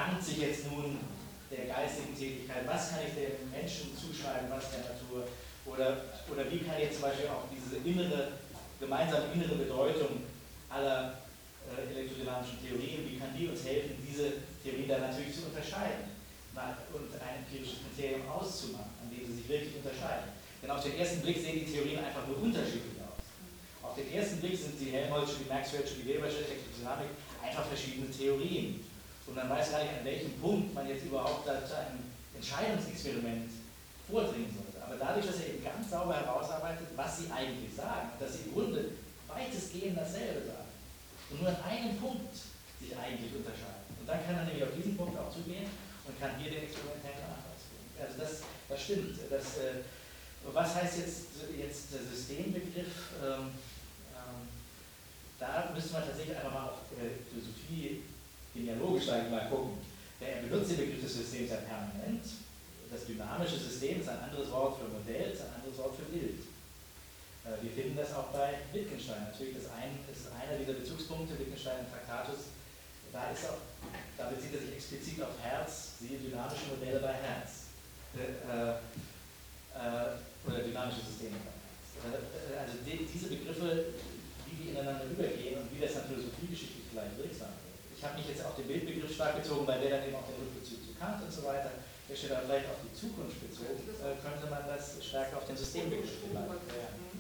[SPEAKER 1] verdankt sich jetzt nun der geistigen Tätigkeit, was kann ich dem Menschen zuschreiben, was der Natur, oder, oder wie kann ich zum Beispiel auch diese innere, gemeinsame innere Bedeutung aller äh, elektrodynamischen Theorien, wie kann die uns helfen, diese Theorien dann natürlich zu unterscheiden und ein empirisches Kriterium auszumachen, an dem sie sich wirklich unterscheiden. Denn auf den ersten Blick sehen die Theorien einfach nur unterschiedlich aus. Auf den ersten Blick sind die Helmholtzsche, die Maxwell'sche, die Webersche Elektrodynamik einfach verschiedene Theorien. Und man weiß gar nicht, an welchem Punkt man jetzt überhaupt zu einem Entscheidungsexperiment vordringen sollte. Aber dadurch, dass er eben ganz sauber herausarbeitet, was sie eigentlich sagen, dass sie im Grunde weitestgehend dasselbe sagen und nur an einem Punkt sich eigentlich unterscheiden. Und dann kann er nämlich auf diesen Punkt auch zugehen und kann hier den experimentellen Nachweis geben. Also das, das stimmt. Das, äh, was heißt jetzt, jetzt der Systembegriff? Ähm, ähm, da müsste man tatsächlich einfach mal auf äh, Philosophie genealogisch, sage ich mal, gucken. Denn er benutzt den Begriff des Systems ja permanent. Das dynamische System ist ein anderes Wort für Modell, ist ein anderes Wort für Bild. Äh, wir finden das auch bei Wittgenstein. Natürlich ist, ein, ist einer dieser Bezugspunkte, Wittgenstein und Traktatus, da, ist auch, da bezieht er sich explizit auf Hertz, siehe dynamische Modelle bei Hertz. Äh, äh, oder dynamische Systeme bei Hertz. Äh, also die, diese Begriffe, wie die ineinander übergehen und wie das dann philosophiegeschichtlich vielleicht wirksam wird. Ich habe mich jetzt auf den Bildbegriff stark bezogen, weil der dann eben auch den Rückbezug zu Kant und so weiter, der steht aber vielleicht auf die Zukunft bezogen, äh, könnte man das stärker auf den Systembegriff leiten.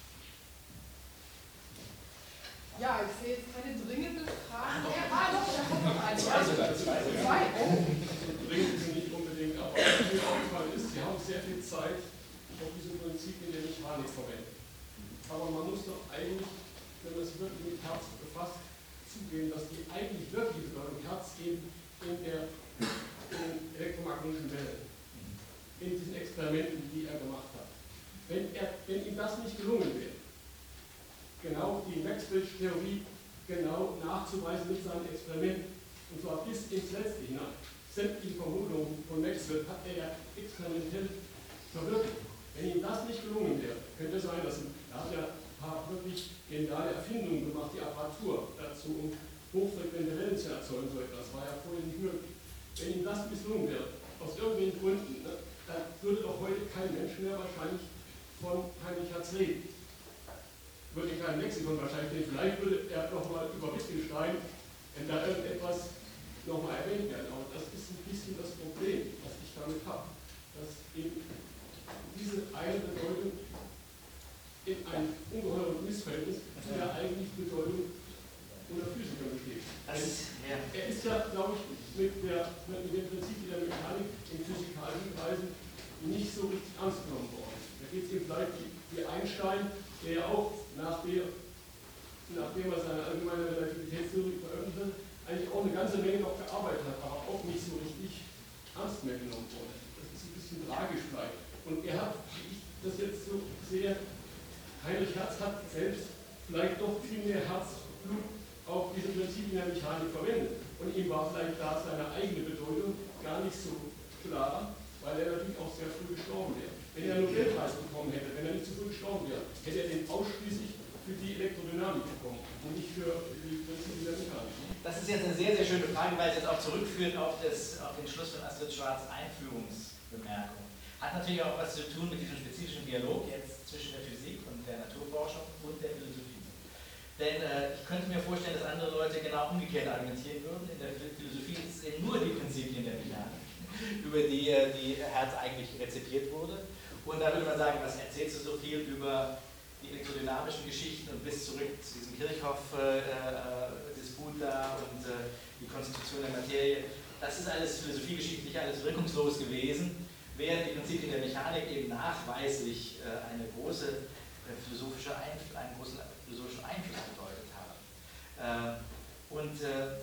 [SPEAKER 4] Ja, ich sehe jetzt keine dringende Frage mehr. Ah, doch, da kommt noch eine.
[SPEAKER 1] Zwei sogar, zwei sogar.
[SPEAKER 4] Zwei, oh.
[SPEAKER 6] Dringend ist nicht unbedingt, aber was mir aufgefallen ist, Sie haben sehr viel Zeit auf diese Prinzipien der Mechanik verwendet. Aber man muss doch eigentlich, wenn man sich wirklich mit Herz befasst, zugeben, dass die eigentlich wirkliche Bedeutung Herz eben in der in den elektromagnetischen Wellen, in diesen Experimenten, die er gemacht hat. Wenn, er, wenn ihm das nicht gelungen wäre, genau die Maxwell'sche Theorie genau nachzuweisen mit seinen Experimenten, und zwar bis ins Letzte hinein. Sämtliche Vermutungen von Maxwell hat er ja experimentell verwirklicht. Wenn ihm das nicht gelungen wäre, könnte es sein, dass er hat ja ein paar wirklich geniale Erfindungen gemacht, die Apparatur dazu, um hochfrequente Wellen zu erzeugen. Das war ja vorher nicht möglich. Wenn ihm das misslungen wäre, aus irgendwelchen Gründen, ne, dann würde doch heute kein Mensch mehr wahrscheinlich von Heinrich Hertz reden. Würde kein Lexikon wahrscheinlich reden. Vielleicht würde er nochmal über Wittgenstein, wenn da irgendetwas nochmal erwähnt werden. Aber das ist ein bisschen das Problem, was ich damit habe. Dass eben diese eine Bedeutung in einem ungeheuren Missverhältnis zu der eigentlichen Bedeutung oder Physiker besteht.
[SPEAKER 1] Das, ja.
[SPEAKER 6] Er ist ja, glaube ich, mit, der, mit dem Prinzip der Mechanik in physikalischen Kreisen nicht so richtig ernst genommen worden. Da geht es eben vielleicht wie, wie Einstein, der ja auch nach der, nachdem er seine allgemeine Relativitätstheorie veröffentlicht hat, eigentlich auch eine ganze Menge noch gearbeitet hat, aber auch nicht so richtig ernst mehr genommen wurde. Das ist ein bisschen tragisch vielleicht. Und er hat, wie ich das jetzt so sehe, Heinrich Hertz hat selbst vielleicht doch viel mehr Herzblut auf diese Prinzipien der Mechanik verwendet. Und ihm war vielleicht da seine eigene Bedeutung gar nicht so klar, weil er natürlich auch sehr früh gestorben wäre. Wenn er einen Nobelpreis bekommen hätte, wenn er nicht zu früh gestorben wäre, hätte er den ausschließlich für die Elektrodynamik bekommen und nicht für die Prinzipien der Mechanik.
[SPEAKER 1] Das ist jetzt eine sehr, sehr schöne Frage, weil es jetzt auch zurückführt auf, das, auf den Schluss von Astrid Schwarz' Einführungsbemerkung. Hat natürlich auch was zu tun mit diesem spezifischen Dialog jetzt zwischen der Physik und der Naturforschung und der Philosophie. Denn äh, ich könnte mir vorstellen, dass andere Leute genau umgekehrt argumentieren würden. In der Philosophie sind nur die Prinzipien der Mechanik, über die, äh, die Hertz eigentlich rezipiert wurde. Und da würde man sagen, was erzählst du so viel über die elektrodynamischen Geschichten und bis zurück zu diesem Kirchhoff-Disput äh, da und äh, die Konstitution der Materie. Das ist alles philosophiegeschichtlich, alles wirkungslos gewesen, während die Prinzipien der Mechanik eben nachweislich äh, eine große äh, philosophische Einfluss, einen großen philosophischen Einfluss bedeutet haben. Äh, und äh,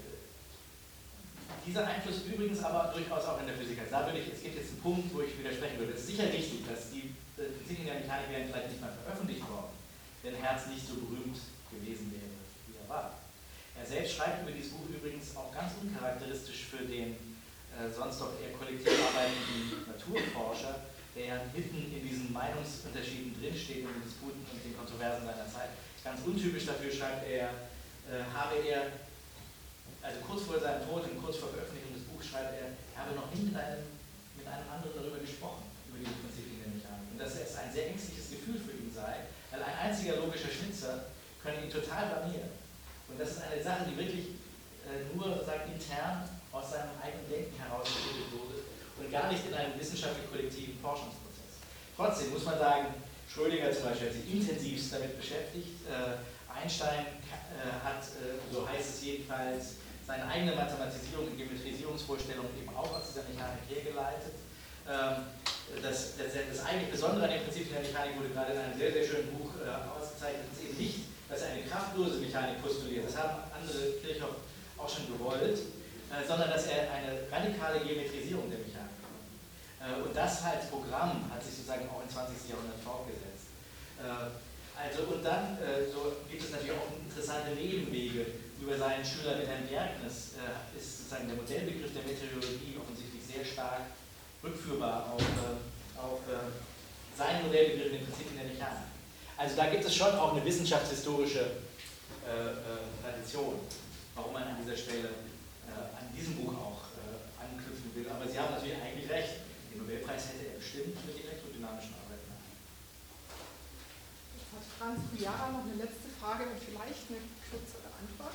[SPEAKER 1] dieser Einfluss übrigens aber durchaus auch in der Physik. Also da würde ich, es gibt jetzt einen Punkt, wo ich widersprechen würde. Es ist sicher richtig, dass die äh, Prinzipien der Mechanik wären vielleicht nicht mal veröffentlicht worden, wenn Hertz nicht so berühmt gewesen wäre, wie er war. Er selbst schreibt über dieses Buch übrigens auch ganz uncharakteristisch für den äh, sonst doch eher kollektiv arbeitenden Naturforscher, der ja mitten in diesen Meinungsunterschieden drinsteht und den Disputen und den Kontroversen seiner Zeit. Ganz untypisch dafür schreibt er, äh, habe er, also kurz vor seinem Tod und kurz vor Veröffentlichung des Buches, Buch schreibt er, er habe noch nie mit einem, mit einem anderen darüber gesprochen, über diese Prinzipien der Mechanik. Und dass es ein sehr ängstliches Gefühl für ihn sei, weil ein einziger logischer Schnitzer könne ihn total blamieren. Und das ist eine Sache, die wirklich äh, nur sagt, intern aus seinem eigenen Denken heraus entwickelt wurde und gar nicht in einem wissenschaftlich kollektiven Forschungsprozess. Trotzdem muss man sagen, Schrödinger zum Beispiel hat sich intensivst damit beschäftigt. Äh, Einstein äh, hat, äh, so heißt es jedenfalls, seine eigene Mathematisierung und Geometrisierungsvorstellung eben auch aus dieser Mechanik hergeleitet. Ähm, das, das, das eigentlich Besondere an den Prinzipien der Mechanik wurde gerade in einem sehr, sehr schönen Buch äh, ausgezeichnet. Es ist eben nicht, dass er eine kraftlose Mechanik postuliert, das haben andere Kirchhoff auch schon gewollt, äh, sondern dass er eine radikale Geometrisierung der Mechanik macht. Äh, und das als Programm hat sich sozusagen auch im zwanzigsten Jahrhundert fortgesetzt. Äh, also, und dann äh, so gibt es natürlich auch interessante Nebenwege. Über seinen Schüler Wilhelm Bjerknes äh, ist sozusagen der Modellbegriff der Meteorologie offensichtlich sehr stark rückführbar auf, äh, auf äh, seinen Modellbegriff in den Prinzipien der Mechanik. Also da gibt es schon auch eine wissenschaftshistorische äh, äh, Tradition, warum man an dieser Stelle äh, an diesem Buch auch äh, anknüpfen will. Aber Sie haben natürlich eigentlich recht, den Nobelpreis hätte er bestimmt für die elektrodynamischen Arbeiten.
[SPEAKER 4] Jetzt hat Franz Kujara noch eine letzte Frage und vielleicht eine kürzere Antwort.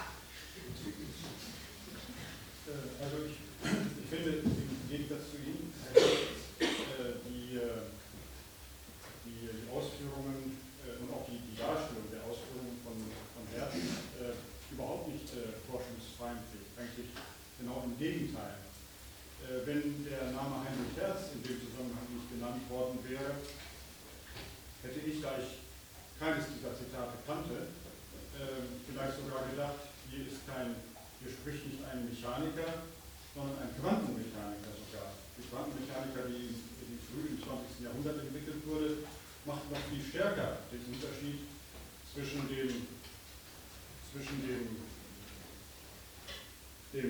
[SPEAKER 7] Also ich, ich finde, im Gegensatz zu Ihnen, äh, die, äh, die, die Ausführungen äh, und auch die, die Darstellung der Ausführungen von, von Hertz äh, überhaupt nicht äh, forschungsfeindlich, eigentlich genau im Gegenteil. Äh, wenn der Name Heinrich Hertz in dem Zusammenhang nicht genannt worden wäre, hätte ich, da ich keines dieser Zitate kannte, äh, vielleicht sogar gedacht, hier ist kein, hier spricht nicht ein Mechaniker, sondern ein Quantenmechaniker sogar. Die Quantenmechaniker, die im frühen zwanzigsten Jahrhundert entwickelt wurde, macht noch viel stärker den Unterschied zwischen dem, zwischen dem, dem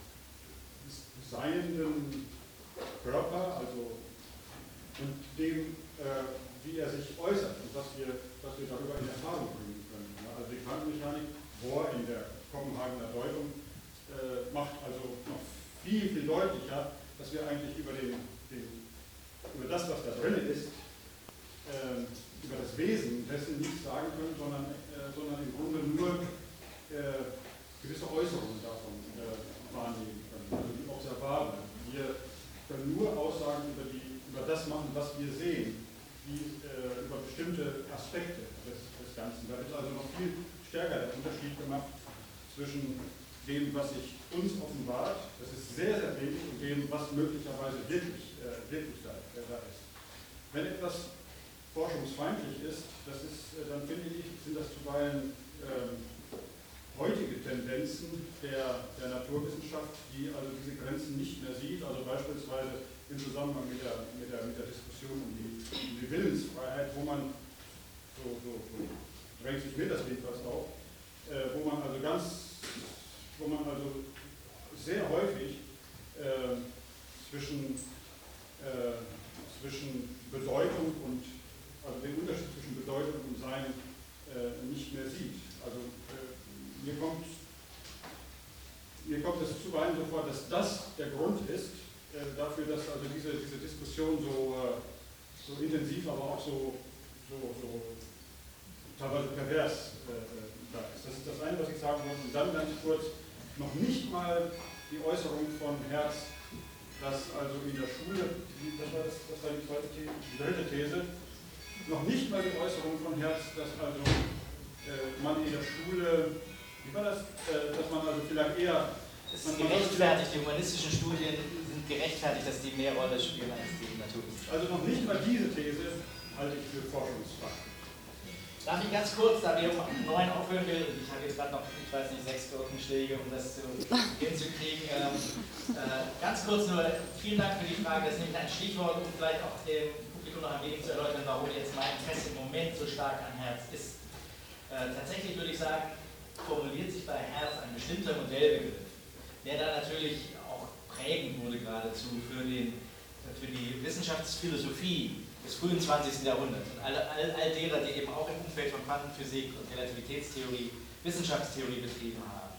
[SPEAKER 7] seienden Körper, also und dem, äh, wie er sich äußert und was wir, was wir darüber in Erfahrung bringen können. Ja, also die Quantenmechanik, Bohr in der Kopenhagener Deutung, äh, macht also noch viel, viel deutlicher, dass wir eigentlich über, den, den, über das, was da drin ist, äh, über das Wesen dessen nichts sagen können, sondern, äh, sondern im Grunde nur äh, gewisse Äußerungen davon äh, wahrnehmen können, also die Observablen. Wir können nur Aussagen über, die, über das machen, was wir sehen, die, äh, über bestimmte Aspekte des, des Ganzen. Da ist also noch viel stärker der Unterschied gemacht zwischen dem, was sich uns offenbart, das ist sehr, sehr wenig, und dem, was möglicherweise wirklich, äh, wirklich da, äh, da ist. Wenn etwas forschungsfeindlich ist, das ist, äh, dann finde ich, sind das zuweilen äh, heutige Tendenzen der, der Naturwissenschaft, die also diese Grenzen nicht mehr sieht, also beispielsweise im Zusammenhang mit der, mit der, mit der Diskussion um die, um die Willensfreiheit, wo man, so, so, so drängt sich mir das jedenfalls auf, äh, wo man also ganz, wo man also sehr häufig äh, zwischen, äh, zwischen Bedeutung und, also den Unterschied zwischen Bedeutung und Sein äh, nicht mehr sieht. Also äh, mir kommt, mir kommt es zuweilen so vor, dass das der Grund ist, dafür, dass also diese, diese Diskussion so, so intensiv, aber auch so, so, so teilweise pervers äh, da ist. Das ist das eine, was ich sagen wollte. Und dann ganz kurz noch nicht mal die Äußerung von Hertz, dass also in der Schule, das war, das, das war die zweite These, die dritte These, noch nicht mal die Äußerung von Hertz, dass also äh, man in der Schule, wie war das, äh, dass man also vielleicht eher...
[SPEAKER 1] Es ist gerechtfertigt, die humanistischen Studien sind gerechtfertigt, dass die mehr Rolle spielen als die Naturwissenschaften.
[SPEAKER 7] Also noch nicht mal diese These halte ich für forschungsfrei.
[SPEAKER 1] Darf ich ganz kurz, da wir um neun aufhören will, ich habe jetzt gerade noch, ich weiß nicht, sechs Glockenschläge, um das zu, hinzukriegen. Ähm, äh, ganz kurz nur, vielen Dank für die Frage, das ist nämlich ein Stichwort, um vielleicht auch dem Publikum noch ein wenig zu erläutern, warum jetzt mein Interesse im Moment so stark an Hertz ist. Äh, tatsächlich würde ich sagen, formuliert sich bei Hertz ein bestimmter Modellbegriff, der da natürlich auch prägend wurde geradezu für, den, für die Wissenschaftsphilosophie des frühen zwanzigsten Jahrhunderts und all, all, all derer, die eben auch im Umfeld von Quantenphysik und Relativitätstheorie Wissenschaftstheorie betrieben haben.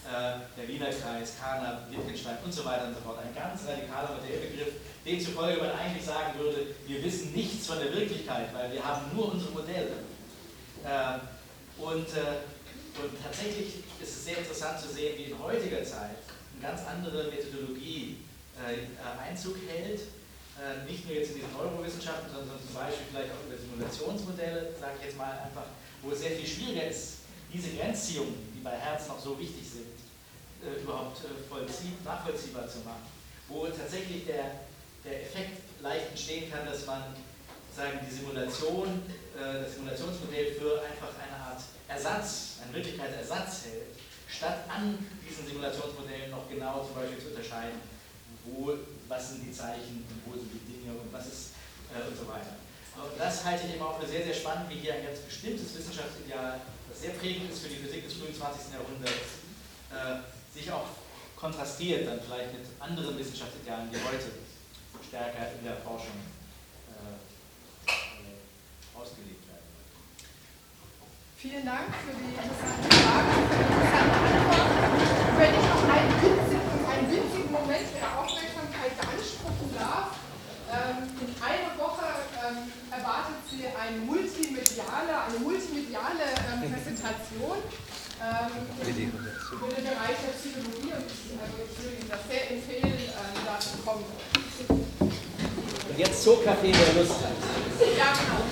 [SPEAKER 1] äh, der Wiener Kreis, Kana, Wittgenstein und so weiter und so fort. Ein ganz radikaler Modellbegriff, demzufolge man eigentlich sagen würde, wir wissen nichts von der Wirklichkeit, weil wir haben nur unsere Modelle. Äh, und, äh, und tatsächlich ist es sehr interessant zu sehen, wie in heutiger Zeit eine ganz andere Methodologie äh, Einzug hält. Äh, nicht nur jetzt in den Neurowissenschaften, sondern zum Beispiel vielleicht auch über Simulationsmodelle, sage ich jetzt mal einfach, wo es sehr viel schwieriger ist, diese Grenzziehungen, die bei Hertz noch so wichtig sind, äh, überhaupt äh, vollzieh, nachvollziehbar zu machen. Wo tatsächlich der, der Effekt leicht entstehen kann, dass man sagen, die Simulation, äh, das Simulationsmodell für einfach eine Art Ersatz, einen Wirklichkeitsersatz hält, statt an diesen Simulationsmodellen noch genau zum Beispiel zu unterscheiden, wo, was sind die Zeichen und wo sind die Dinge und was ist äh, und so weiter. Und das halte ich eben auch für sehr, sehr spannend, wie hier ein ganz bestimmtes Wissenschaftsideal, das sehr prägend ist für die Physik des frühen zwanzigsten Jahrhunderts, äh, sich auch kontrastiert dann vielleicht mit anderen Wissenschaftsidealen, die heute stärker in der Forschung äh, äh, ausgelegt werden.
[SPEAKER 4] Vielen Dank für die interessanten Fragen, für die interessanten Antworten. Wenn ich noch einen winzigen, einen winzigen Moment Ihrer Aufmerksamkeit beanspruchen darf, ähm, in einer Woche ähm, erwartet Sie eine multimediale, eine multimediale ähm, Präsentation ähm, im, über den Bereich der Psychologie und ich, also ich würde Ihnen das sehr empfehlen, ähm, da zu kommen.
[SPEAKER 1] Und jetzt Zookaffee, wer Lust hat.
[SPEAKER 4] Ja, genau.